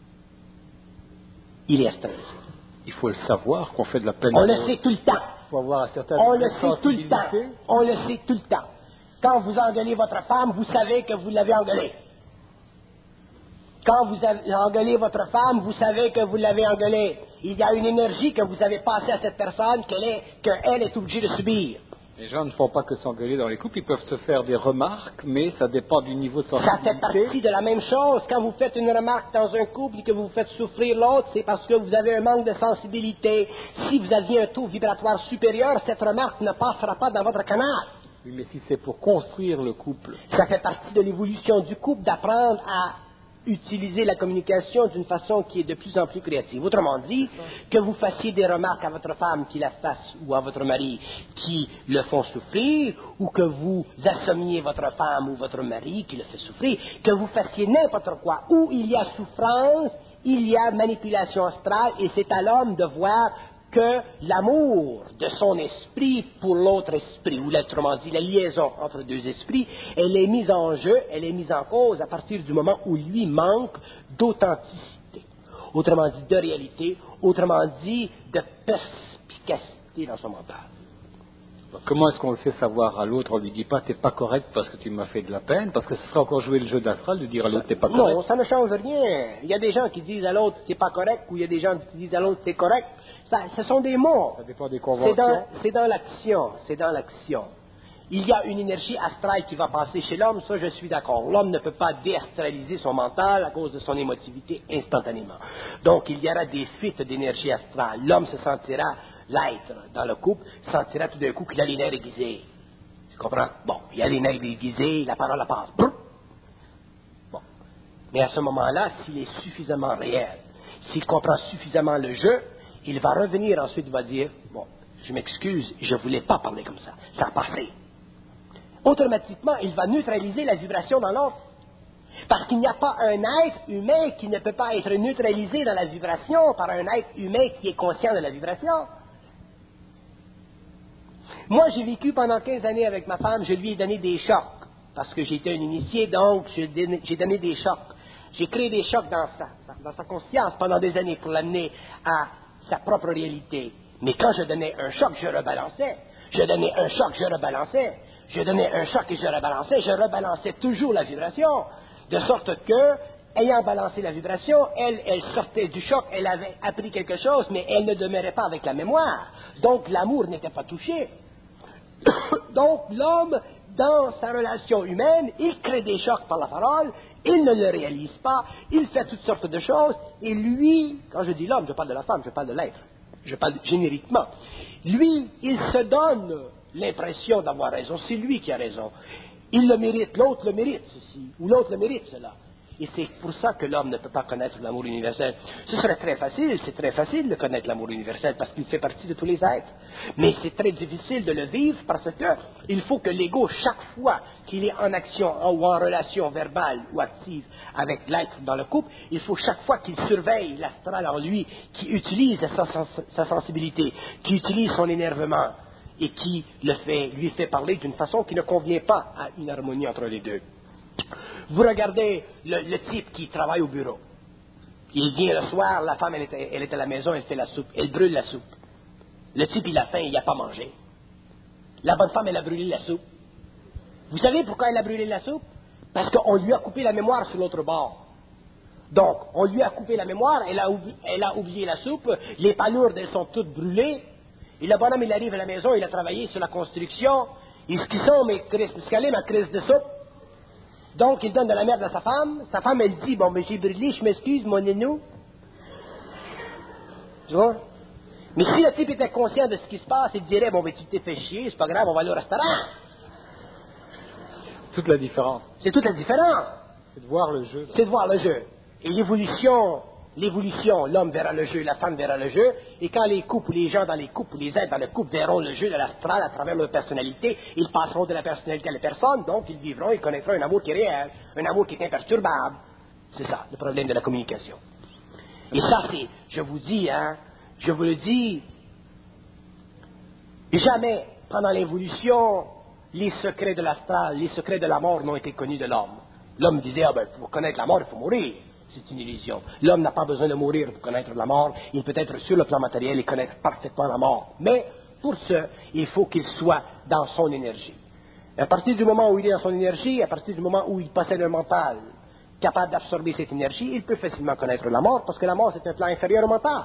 il est astralisé. Il faut le savoir qu'on fait de la peine. On le sait tout le temps. Il faut avoir un certain On le sait tout le temps. On le sait tout le temps. Quand vous engueulez votre femme, vous savez que vous l'avez engueulée. Quand vous engueulez votre femme, vous savez que vous l'avez engueulée. Il y a une énergie que vous avez passée à cette personne qu'elle est obligée de subir. Les gens ne font pas que s'engueuler dans les couples, ils peuvent se faire des remarques, mais ça dépend du niveau de sensibilité. Ça fait partie de la même chose. Quand vous faites une remarque dans un couple et que vous faites souffrir l'autre, c'est parce que vous avez un manque de sensibilité. Si vous aviez un taux vibratoire supérieur, cette remarque ne passera pas dans votre canal. Oui, mais si c'est pour construire le couple. Ça fait partie de l'évolution du couple d'apprendre à utiliser la communication d'une façon qui est de plus en plus créative. Autrement dit, que vous fassiez des remarques à votre femme qui la fasse ou à votre mari qui le font souffrir, ou que vous assommiez votre femme ou votre mari qui le fait souffrir, que vous fassiez n'importe quoi. Où il y a souffrance, il y a manipulation astrale, et c'est à l'homme de voir que l'amour de son esprit pour l'autre esprit, ou autrement dit, la liaison entre deux esprits, elle est mise en jeu, elle est mise en cause à partir du moment où lui manque d'authenticité, autrement dit de réalité, autrement dit de perspicacité dans son mental. Comment est-ce qu'on le fait savoir à l'autre? On lui dit pas, t'es pas correct parce que tu m'as fait de la peine, parce que ce sera encore jouer le jeu d'astral de dire à l'autre, t'es pas correct. Non, ça ne change rien. Il y a des gens qui disent à l'autre, t'es pas correct, ou il y a des gens qui disent à l'autre, t'es correct. Ce sont des mots. Ça dépend des conventions. C'est dans l'action. C'est dans l'action. Il y a une énergie astrale qui va passer chez l'homme, ça je suis d'accord. L'homme ne peut pas déastraliser son mental à cause de son émotivité instantanément. Donc il y aura des fuites d'énergie astrale. L'homme se sentira, l'être dans le couple, sentira tout d'un coup qu'il a les nerfs aiguisés. Tu comprends? Bon, il a les nerfs aiguisés, la parole passe. Bon. Mais à ce moment-là, s'il est suffisamment réel, s'il comprend suffisamment le jeu, il va revenir ensuite, il va dire, bon, je m'excuse, je ne voulais pas parler comme ça, ça a passé. Automatiquement, il va neutraliser la vibration dans l'autre. Parce qu'il n'y a pas un être humain qui ne peut pas être neutralisé dans la vibration par un être humain qui est conscient de la vibration. Moi, j'ai vécu pendant 15 années avec ma femme, je lui ai donné des chocs. Parce que j'étais un initié, donc j'ai donné des chocs J'ai créé des chocs dans sa conscience pendant des années pour l'amener à sa propre réalité. Mais quand je donnais un choc, je rebalançais. Je donnais un choc, je rebalançais. Je donnais un choc et je rebalançais. Je rebalançais toujours la vibration. De sorte que, ayant balancé la vibration, elle sortait du choc, elle avait appris quelque chose, mais elle ne demeurait pas avec la mémoire. Donc l'amour n'était pas touché. Donc l'homme, dans sa relation humaine, il crée des chocs par la parole, il ne le réalise pas, il fait toutes sortes de choses, et lui, quand je dis l'homme, je parle de la femme, je parle de l'être, je parle génériquement, lui, il se donne l'impression d'avoir raison, c'est lui qui a raison. Il le mérite, l'autre le mérite, ceci, ou l'autre le mérite, cela. Et c'est pour ça que l'homme ne peut pas connaître l'amour universel. Ce serait très facile, c'est très facile de connaître l'amour universel parce qu'il fait partie de tous les êtres. Mais c'est très difficile de le vivre parce que il faut que l'ego, chaque fois qu'il est en action ou en relation verbale ou active avec l'être dans le couple, il faut chaque fois qu'il surveille l'astral en lui, qui utilise sa sensibilité, qui utilise son énervement et qui lui fait parler d'une façon qui ne convient pas à une harmonie entre les deux. Vous regardez le type qui travaille au bureau. Il vient le soir, la femme, elle est à la maison, elle fait la soupe, elle brûle la soupe. Le type, il a faim, il n'a pas mangé. La bonne femme, elle a brûlé la soupe. Vous savez pourquoi elle a brûlé la soupe? Parce qu'on lui a coupé la mémoire sur l'autre bord. Donc, on lui a coupé la mémoire, elle a oublié la soupe, les palourdes, elles sont toutes brûlées, et le bonhomme, il arrive à la maison, il a travaillé sur la construction, il se sont, mais Chris, ma crise de soupe. Donc, il donne de la merde à sa femme, elle dit, bon, mais j'ai brûlé, je m'excuse, mon nénou. Tu vois? Mais si le type était conscient de ce qui se passe, il dirait, bon, mais tu t'es fait chier, c'est pas grave, on va aller au restaurant. Toute la différence. C'est toute la différence. C'est de voir le jeu. C'est de voir le jeu. Et l'évolution, l'homme verra le jeu, la femme verra le jeu, et quand les couples, les gens dans les couples, les êtres dans le couple verront le jeu de l'astral à travers leur personnalité, ils passeront de la personnalité à la personne, donc ils vivront, ils connaîtront un amour qui est réel, un amour qui est imperturbable. C'est ça, le problème de la communication. Et ça, c'est, je vous le dis, jamais, pendant l'évolution, les secrets de l'astral, les secrets de la mort n'ont été connus de l'homme. L'homme disait, pour connaître la mort, il faut mourir. C'est une illusion. L'homme n'a pas besoin de mourir pour connaître la mort. Il peut être sur le plan matériel et connaître parfaitement la mort. Mais pour ce, il faut qu'il soit dans son énergie. Et à partir du moment où il est dans son énergie, à partir du moment où il possède un mental capable d'absorber cette énergie, il peut facilement connaître la mort, parce que la mort, c'est un plan inférieur au mental.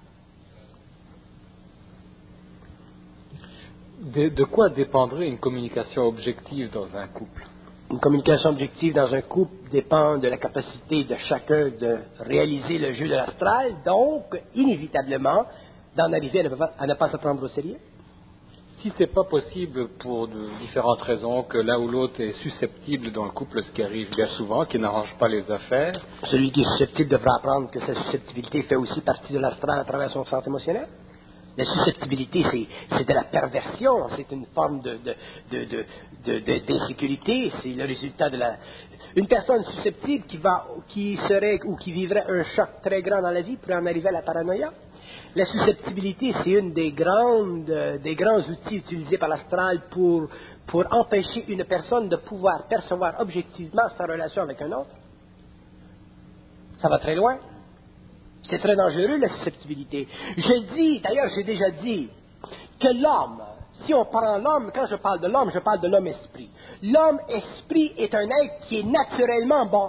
De quoi dépendrait une communication objective dans un couple? Une communication objective dans un couple dépend de la capacité de chacun de réaliser le jeu de l'astral, donc, inévitablement, d'en arriver à ne pas se prendre au sérieux. Si ce n'est pas possible pour de différentes raisons, que l'un ou l'autre est susceptible dans le couple, ce qui arrive bien souvent, qui n'arrange pas les affaires. Celui qui est susceptible devra apprendre que sa susceptibilité fait aussi partie de l'astral à travers son centre émotionnel. La susceptibilité, c'est de la perversion, c'est une forme d'insécurité, c'est le résultat de la... Une personne susceptible qui vivrait un choc très grand dans la vie pourrait en arriver à la paranoïa. La susceptibilité, c'est une des grands outils utilisés par l'astral pour empêcher une personne de pouvoir percevoir objectivement sa relation avec un autre. Ça va très loin. C'est très dangereux, la susceptibilité. D'ailleurs, j'ai déjà dit que l'homme, si on prend l'homme, quand je parle de l'homme esprit. L'homme esprit est un être qui est naturellement bon.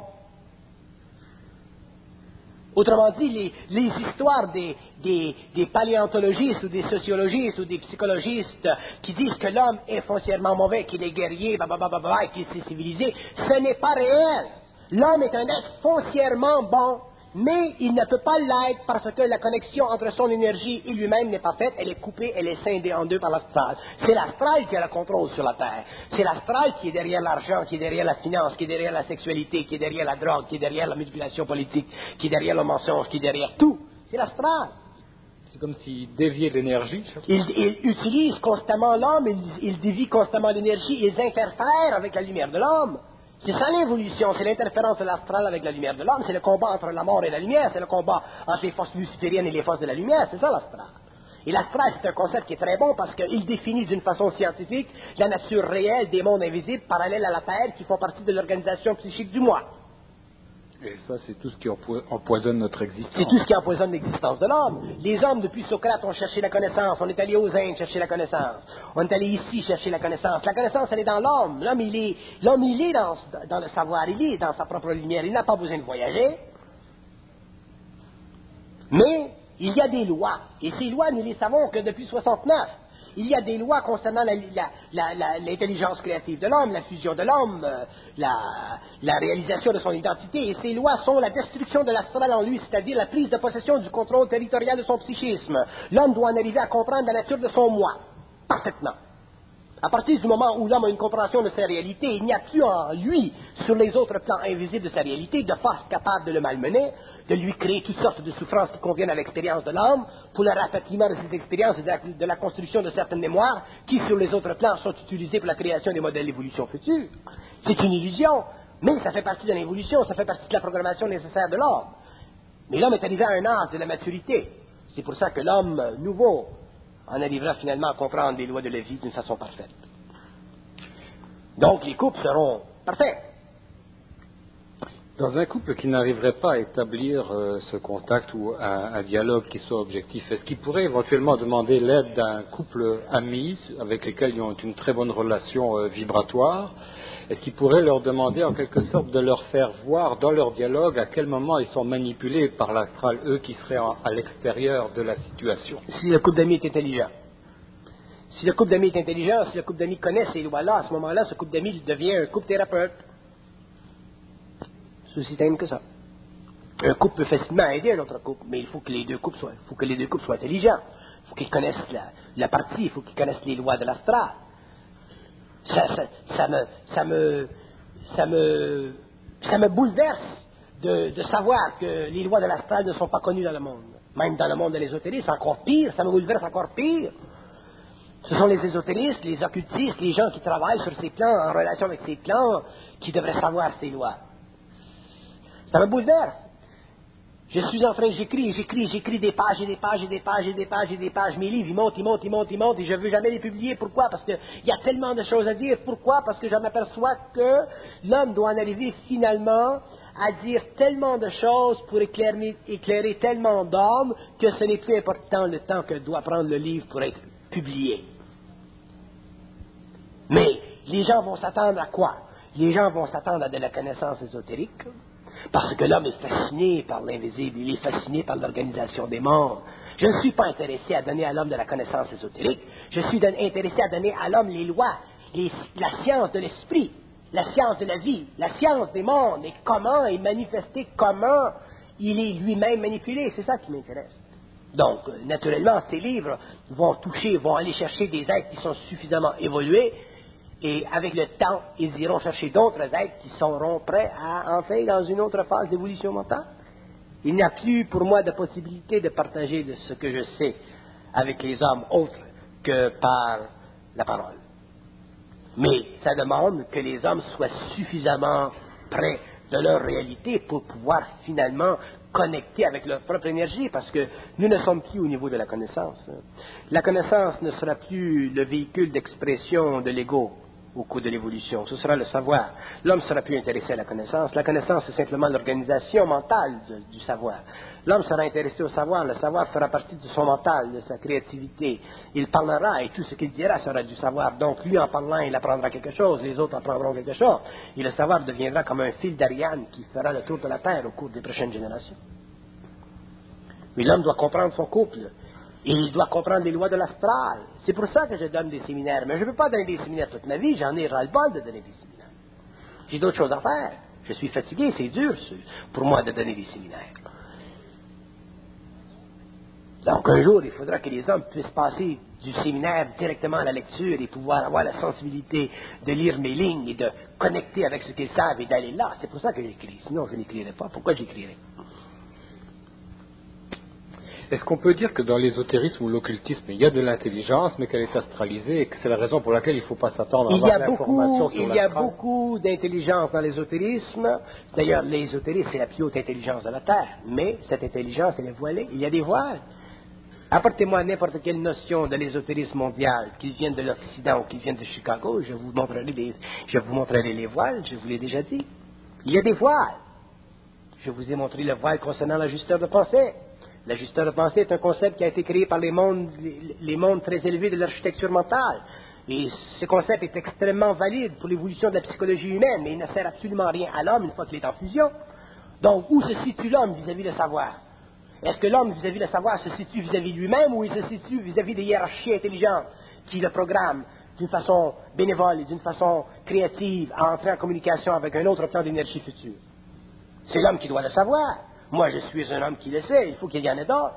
Autrement dit, les histoires des paléontologistes ou des sociologistes ou des psychologistes qui disent que l'homme est foncièrement mauvais, qu'il est guerrier, et qu'il s'est civilisé, ce n'est pas réel. L'homme est un être foncièrement bon. Mais il ne peut pas l'être parce que la connexion entre son énergie et lui-même n'est pas faite, elle est coupée, elle est scindée en deux par l'astral. C'est l'astral qui a le contrôle sur la Terre. C'est l'astral qui est derrière l'argent, qui est derrière la finance, qui est derrière la sexualité, qui est derrière la drogue, qui est derrière la manipulation politique, qui est derrière le mensonge, qui est derrière tout. C'est l'astral. C'est comme s'il déviait l'énergie. Il utilise constamment l'homme, il dévie constamment l'énergie, ils interfèrent avec la lumière de l'homme. C'est ça l'évolution, c'est l'interférence de l'astral avec la lumière de l'homme, c'est le combat entre la mort et la lumière, c'est le combat entre les forces lucifériennes et les forces de la lumière, c'est ça l'astral. Et l'astral, c'est un concept qui est très bon parce qu'il définit d'une façon scientifique la nature réelle des mondes invisibles parallèles à la Terre qui font partie de l'organisation psychique du moi. Et ça, c'est tout ce qui empoisonne notre existence. C'est tout ce qui empoisonne l'existence de l'homme. Les hommes, depuis Socrate, ont cherché la connaissance. On est allé aux Indes chercher la connaissance. On est allé ici chercher la connaissance. La connaissance, elle est dans l'homme. L'homme, il est dans le savoir. Il est dans sa propre lumière. Il n'a pas besoin de voyager. Mais il y a des lois. Et ces lois, nous les savons que depuis 69. Il y a des lois concernant l'intelligence créative de l'homme, la fusion de l'homme, la réalisation de son identité. Et ces lois sont la destruction de l'astral en lui, c'est-à-dire la prise de possession du contrôle territorial de son psychisme. L'homme doit en arriver à comprendre la nature de son moi, parfaitement. À partir du moment où l'homme a une compréhension de sa réalité, il n'y a plus en lui, sur les autres plans invisibles de sa réalité, de force capable de le malmener, de lui créer toutes sortes de souffrances qui conviennent à l'expérience de l'homme, pour le rapatriement de ces expériences et de la construction de certaines mémoires qui, sur les autres plans, sont utilisées pour la création des modèles d'évolution future. C'est une illusion, mais ça fait partie de l'évolution, ça fait partie de la programmation nécessaire de l'homme. Mais l'homme est arrivé à un âge de la maturité. C'est pour ça que l'homme nouveau en arrivera finalement à comprendre les lois de la vie d'une façon parfaite. Donc les couples seront parfaits. Dans un couple qui n'arriverait pas à établir ce contact ou un dialogue qui soit objectif, est-ce qu'il pourrait éventuellement demander l'aide d'un couple ami avec lequel ils ont une très bonne relation vibratoire? Est-ce qu'il pourrait leur demander en quelque sorte de leur faire voir dans leur dialogue à quel moment ils sont manipulés par l'astral, eux qui seraient à l'extérieur de la situation? Si le couple d'amis est intelligent. Si le couple d'amis est intelligent, si le couple d'amis connaît ces lois-là, à ce moment-là, ce couple d'amis devient un couple thérapeute. C'est aussi simple que ça. Un couple peut facilement aider un autre couple, mais il faut que les deux couples soient intelligents. Il faut qu'ils connaissent la partie, il faut qu'ils connaissent les lois de l'astral. Ça me bouleverse de savoir que les lois de l'astral ne sont pas connues dans le monde. Même dans le monde de l'ésotérisme, c'est encore pire, ça me bouleverse encore pire. Ce sont les ésotéristes, les occultistes, les gens qui travaillent sur ces plans, en relation avec ces plans, qui devraient savoir ces lois. Ça me bouleverse. Je suis en train, j'écris des pages et des pages et des pages et des pages et des pages. Mes livres, ils montent et je ne veux jamais les publier. Pourquoi? Parce qu'il y a tellement de choses à dire. Pourquoi? Parce que je m'aperçois que l'homme doit en arriver finalement à dire tellement de choses pour éclairer tellement d'hommes que ce n'est plus important le temps que doit prendre le livre pour être publié. Mais les gens vont s'attendre à quoi? Les gens vont s'attendre à de la connaissance ésotérique. Parce que l'homme est fasciné par l'invisible, il est fasciné par l'organisation des mondes. Je ne suis pas intéressé à donner à l'homme de la connaissance ésotérique, je suis intéressé à donner à l'homme les lois, la science de l'esprit, la science de la vie, la science des mondes, et comment est manifesté, comment il est lui-même manipulé, c'est ça qui m'intéresse. Donc, naturellement, ces livres vont aller chercher des êtres qui sont suffisamment évolués. Et avec le temps, ils iront chercher d'autres êtres qui seront prêts à entrer dans une autre phase d'évolution mentale. Il n'y a plus pour moi de possibilité de partager de ce que je sais avec les hommes autres que par la parole. Mais ça demande que les hommes soient suffisamment près de leur réalité pour pouvoir finalement connecter avec leur propre énergie, parce que nous ne sommes plus au niveau de la connaissance. La connaissance ne sera plus le véhicule d'expression de l'ego au cours de l'évolution, ce sera le savoir. L'homme ne sera plus intéressé à la connaissance. La connaissance, c'est simplement l'organisation mentale du savoir. L'homme sera intéressé au savoir. Le savoir fera partie de son mental, de sa créativité. Il parlera et tout ce qu'il dira sera du savoir. Donc, lui, en parlant, il apprendra quelque chose. Les autres apprendront quelque chose. Et le savoir deviendra comme un fil d'Ariane qui fera le tour de la Terre au cours des prochaines générations. Mais l'homme doit comprendre son couple. Et il doit comprendre les lois de l'astral. C'est pour ça que je donne des séminaires. Mais je ne peux pas donner des séminaires toute ma vie. J'en ai ras-le-bol de donner des séminaires. J'ai d'autres choses à faire. Je suis fatigué. C'est dur pour moi de donner des séminaires. Donc un jour, il faudra que les hommes puissent passer du séminaire directement à la lecture et pouvoir avoir la sensibilité de lire mes lignes et de connecter avec ce qu'ils savent et d'aller là. C'est pour ça que j'écris. Sinon, je n'écrirais pas. Pourquoi j'écrirais? Est-ce qu'on peut dire que dans l'ésotérisme ou l'occultisme, il y a de l'intelligence, mais qu'elle est astralisée et que c'est la raison pour laquelle il ne faut pas s'attendre à avoir l'information sur l'astral? Il y a beaucoup d'intelligence dans l'ésotérisme. D'ailleurs, l'ésotérisme, c'est la plus haute intelligence de la Terre. Mais cette intelligence, elle est voilée. Il y a des voiles. Apportez-moi n'importe quelle notion de l'ésotérisme mondial, qu'ils viennent de l'Occident ou qu'ils viennent de Chicago, je vous montrerai les voiles, je vous l'ai déjà dit. Il y a des voiles. Je vous ai montré le voile concernant l'ajusteur de pensée. L'ajusteur de pensée est un concept qui a été créé par les mondes très élevés de l'architecture mentale. Et ce concept est extrêmement valide pour l'évolution de la psychologie humaine, mais il ne sert absolument à rien à l'homme une fois qu'il est en fusion. Donc, où se situe l'homme vis-à-vis le savoir? Est-ce que l'homme vis-à-vis le savoir se situe vis-à-vis lui-même ou il se situe vis-à-vis des hiérarchies intelligentes qui le programment d'une façon bénévole et d'une façon créative à entrer en communication avec un autre plan d'énergie future? C'est l'homme qui doit le savoir. Moi, je suis un homme qui le sait. Il faut qu'il y en ait d'autres.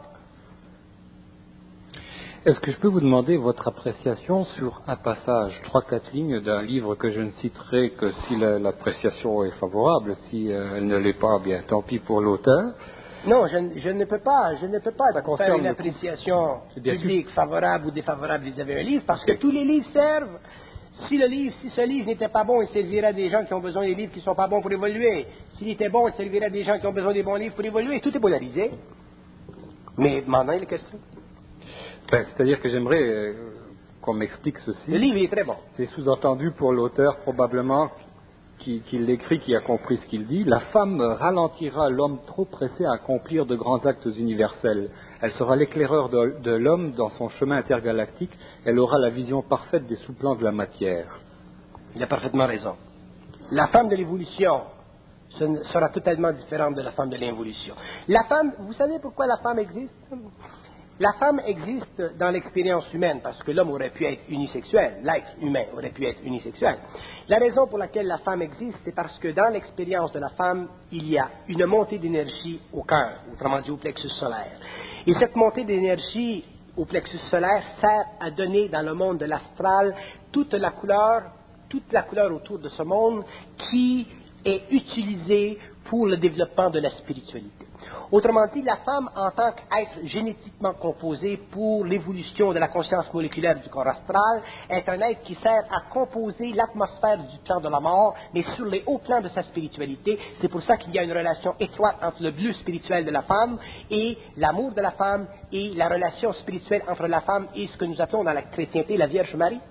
Est-ce que je peux vous demander votre appréciation sur un passage, 3-4 lignes d'un livre que je ne citerai que si l'appréciation est favorable, si elle ne l'est pas, bien tant pis pour l'auteur. Non, je ne peux pas faire une appréciation bien publique favorable ou défavorable vis-à-vis d'un livre, parce que tous les livres servent. Si ce livre n'était pas bon, il servirait à des gens qui ont besoin des livres qui ne sont pas bons pour évoluer. S'il était bon, il servirait à des gens qui ont besoin des bons livres pour évoluer. Tout est polarisé. Mais maintenant, il est question. C'est-à-dire que j'aimerais qu'on m'explique ceci. Le livre est très bon. C'est sous-entendu pour l'auteur, probablement, qui l'écrit, qui a compris ce qu'il dit. La femme ralentira l'homme trop pressé à accomplir de grands actes universels. Elle sera l'éclaireur de l'homme dans son chemin intergalactique. Elle aura la vision parfaite des sous-plans de la matière. Il a parfaitement raison. La femme de l'évolution sera totalement différente de la femme de l'involution. La femme, vous savez pourquoi la femme existe? La femme existe dans l'expérience humaine parce que l'homme aurait pu être unisexuel, l'être humain aurait pu être unisexuel. La raison pour laquelle la femme existe, c'est parce que dans l'expérience de la femme, il y a une montée d'énergie au cœur, autrement dit au plexus solaire. Et cette montée d'énergie au plexus solaire sert à donner dans le monde de l'astral toute la couleur autour de ce monde qui est utilisée pour le développement de la spiritualité. Autrement dit, la femme, en tant qu'être génétiquement composé pour l'évolution de la conscience moléculaire du corps astral, est un être qui sert à composer l'atmosphère du plan de la mort, mais sur les hauts plans de sa spiritualité. C'est pour ça qu'il y a une relation étroite entre le bleu spirituel de la femme et l'amour de la femme et la relation spirituelle entre la femme et ce que nous appelons dans la chrétienté la Vierge Marie.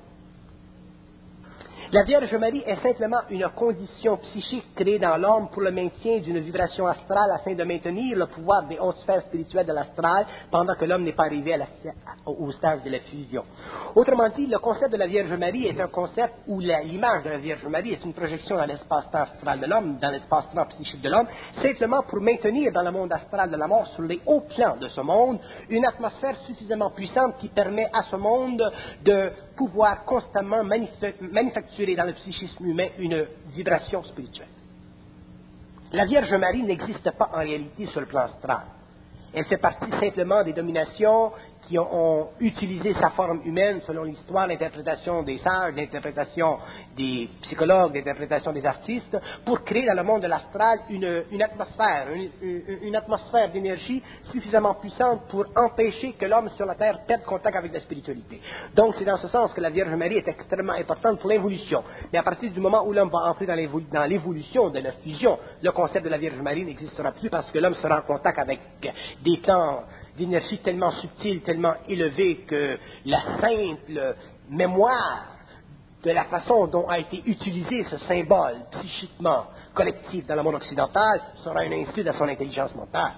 La Vierge Marie est simplement une condition psychique créée dans l'homme pour le maintien d'une vibration astrale afin de maintenir le pouvoir des 11 sphères spirituelles de l'astral pendant que l'homme n'est pas arrivé au stade de la fusion. Autrement dit, le concept de la Vierge Marie est un concept où l'image de la Vierge Marie est une projection dans l'espace-temps astral de l'homme, dans l'espace-temps psychique de l'homme, simplement pour maintenir dans le monde astral de la mort, sur les hauts plans de ce monde, une atmosphère suffisamment puissante qui permet à ce monde de pouvoir constamment manufacturer dans le psychisme humain une vibration spirituelle. La Vierge Marie n'existe pas en réalité sur le plan astral. Elle fait partie simplement des dominations qui ont utilisé sa forme humaine selon l'histoire, l'interprétation des sages, l'interprétation des psychologues, l'interprétation des artistes, pour créer dans le monde de l'astral une atmosphère d'énergie suffisamment puissante pour empêcher que l'homme sur la Terre perde contact avec la spiritualité. Donc c'est dans ce sens que la Vierge Marie est extrêmement importante pour l'évolution. Mais à partir du moment où l'homme va entrer dans l'évolution de la fusion, le concept de la Vierge Marie n'existera plus parce que l'homme sera en contact avec des plans d'énergie tellement subtils, tellement élevés que la simple mémoire de la façon dont a été utilisé ce symbole psychiquement collectif dans le monde occidental sera une insulte à son intelligence mentale.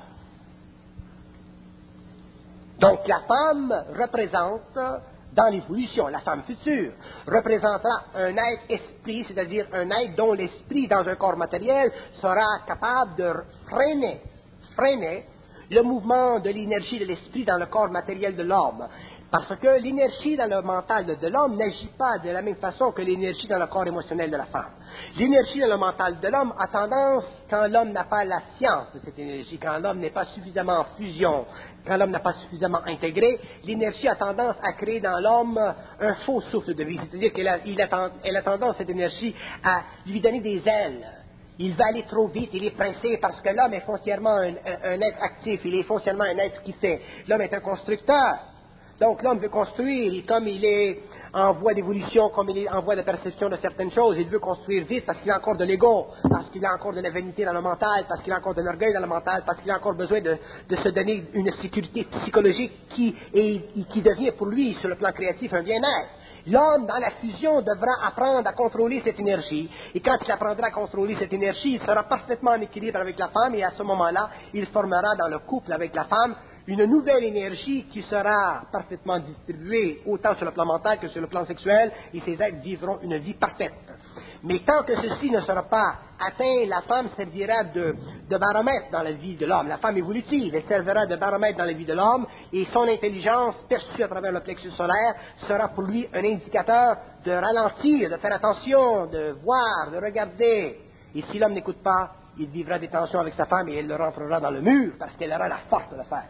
Donc la femme représente, dans l'évolution, la femme future, représentera un être esprit, c'est-à-dire un être dont l'esprit dans un corps matériel sera capable de freiner le mouvement de l'énergie de l'esprit dans le corps matériel de l'homme. Parce que l'énergie dans le mental de l'homme n'agit pas de la même façon que l'énergie dans le corps émotionnel de la femme. L'énergie dans le mental de l'homme a tendance, quand l'homme n'a pas la science de cette énergie, quand l'homme n'est pas suffisamment en fusion, quand l'homme n'a pas suffisamment intégré, l'énergie a tendance à créer dans l'homme un faux souffle de vie. C'est-à-dire qu'elle a tendance, cette énergie, à lui donner des ailes. Il va aller trop vite, il est pressé parce que l'homme est foncièrement un être actif, il est foncièrement un être qui fait. L'homme est un constructeur. Donc l'homme veut construire, et comme il est en voie d'évolution, comme il est en voie de perception de certaines choses, il veut construire vite parce qu'il a encore de l'ego, parce qu'il a encore de la vanité dans le mental, parce qu'il a encore de l'orgueil dans le mental, parce qu'il a encore besoin de se donner une sécurité psychologique qui devient pour lui, sur le plan créatif, un bien-être. L'homme, dans la fusion, devra apprendre à contrôler cette énergie. Et quand il apprendra à contrôler cette énergie, il sera parfaitement en équilibre avec la femme. Et à ce moment-là, il formera dans le couple avec la femme une nouvelle énergie qui sera parfaitement distribuée, autant sur le plan mental que sur le plan sexuel. Et ces êtres vivront une vie parfaite. Mais tant que ceci ne sera pas atteint, la femme servira de baromètre dans la vie de l'homme. La femme évolutive, elle servira de baromètre dans la vie de l'homme, et son intelligence, perçue à travers le plexus solaire, sera pour lui un indicateur de ralentir, de faire attention, de voir, de regarder. Et si l'homme n'écoute pas, il vivra des tensions avec sa femme et elle le rentrera dans le mur, parce qu'elle aura la force de le faire.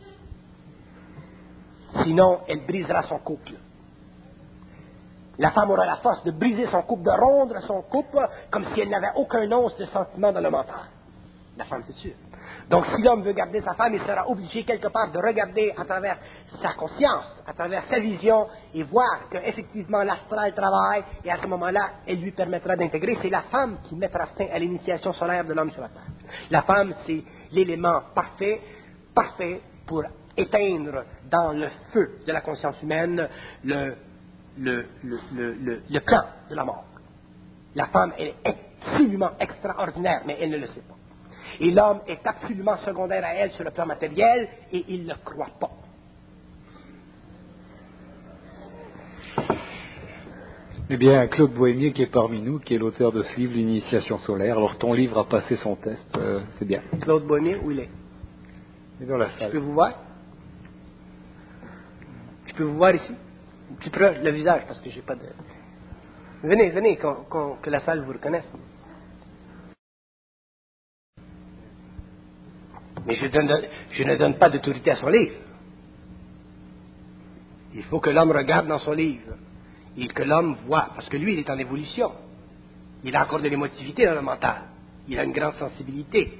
Sinon, elle brisera son couple. La femme aura la force de briser son couple, de rompre son couple, comme si elle n'avait aucun once de sentiment dans le mental. La femme, c'est sûr. Donc, si l'homme veut garder sa femme, il sera obligé quelque part de regarder à travers sa conscience, à travers sa vision, et voir qu'effectivement l'astral travaille, et à ce moment-là, elle lui permettra d'intégrer. C'est la femme qui mettra fin à l'initiation solaire de l'homme sur la terre. La femme, c'est l'élément parfait pour éteindre dans le feu de la conscience humaine le plan de la mort. La femme, elle est absolument extraordinaire, mais elle ne le sait pas. Et l'homme est absolument secondaire à elle sur le plan matériel, et il ne le croit pas. Eh bien, Claude Bohémier, qui est parmi nous, qui est l'auteur de ce livre, L'Initiation solaire. Alors, ton livre a passé son test, c'est bien. Claude Bohémier, où il est? Il est dans la salle. Je peux vous voir? Je peux vous voir ici? Plus proche, le visage, parce que j'ai pas de... Venez, que la salle vous reconnaisse. Mais je ne donne pas d'autorité à son livre. Il faut que l'homme regarde dans son livre. Et que l'homme voit, parce que lui, il est en évolution. Il a encore de l'émotivité dans le mental. Il a une grande sensibilité.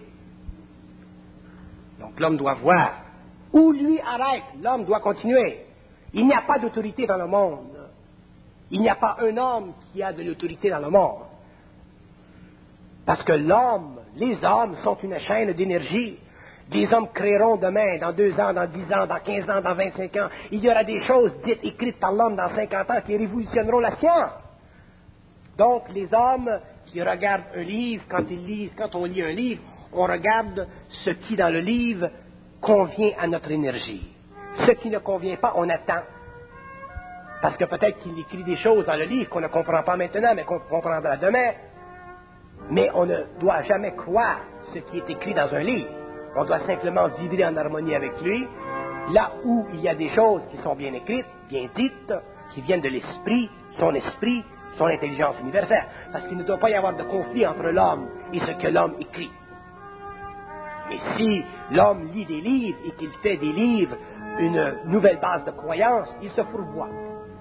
Donc l'homme doit voir. Où lui arrête, l'homme doit continuer. Il n'y a pas d'autorité dans le monde. Il n'y a pas un homme qui a de l'autorité dans le monde. Parce que les hommes sont une chaîne d'énergie. Des hommes créeront demain, dans 2 ans, dans 10 ans, dans 15 ans, dans 25 ans. Il y aura des choses dites, écrites par l'homme dans 50 ans qui révolutionneront la science. Donc, les hommes qui regardent un livre, quand on lit un livre, on regarde ce qui, dans le livre, convient à notre énergie. Ce qui ne convient pas, on attend. Parce que peut-être qu'il écrit des choses dans le livre qu'on ne comprend pas maintenant, mais qu'on comprendra demain. Mais on ne doit jamais croire ce qui est écrit dans un livre. On doit simplement vibrer en harmonie avec lui, là où il y a des choses qui sont bien écrites, bien dites, qui viennent de l'esprit, son intelligence universelle. Parce qu'il ne doit pas y avoir de conflit entre l'homme et ce que l'homme écrit. Mais si l'homme lit des livres et qu'il fait des livres une nouvelle base de croyance, il se fourvoie.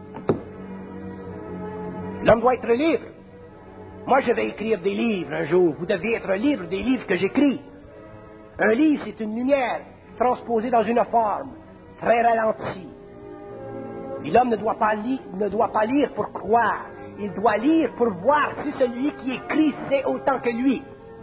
L'homme doit être libre. Moi, je vais écrire des livres un jour. Vous devez être libre des livres que j'écris. Un livre, c'est une lumière transposée dans une forme très ralentie. Et l'homme ne doit pas lire pour croire. Il doit lire pour voir si celui qui écrit sait autant que lui.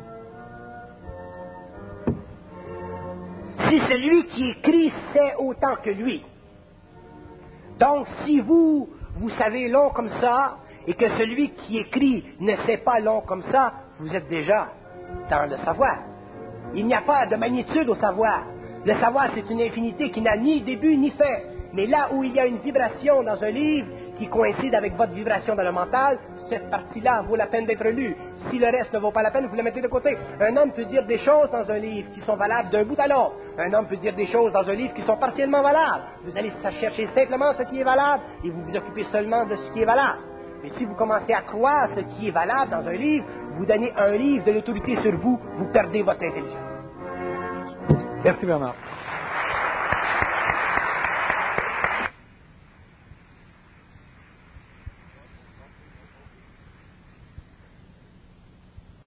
Si celui qui écrit sait autant que lui. Donc, si vous savez long comme ça, et que celui qui écrit ne sait pas long comme ça, vous êtes déjà dans le savoir. Il n'y a pas de magnitude au savoir. Le savoir, c'est une infinité qui n'a ni début ni fin. Mais là où il y a une vibration dans un livre qui coïncide avec votre vibration dans le mental, cette partie-là vaut la peine d'être lue. Si le reste ne vaut pas la peine, vous la mettez de côté. Un homme peut dire des choses dans un livre qui sont valables d'un bout à l'autre. Un homme peut dire des choses dans un livre qui sont partiellement valables. Vous allez chercher simplement ce qui est valable et vous vous occupez seulement de ce qui est valable. Mais si vous commencez à croire ce qui est valable dans un livre, vous donnez un livre de l'autorité sur vous, vous perdez votre intelligence. Merci Bernard.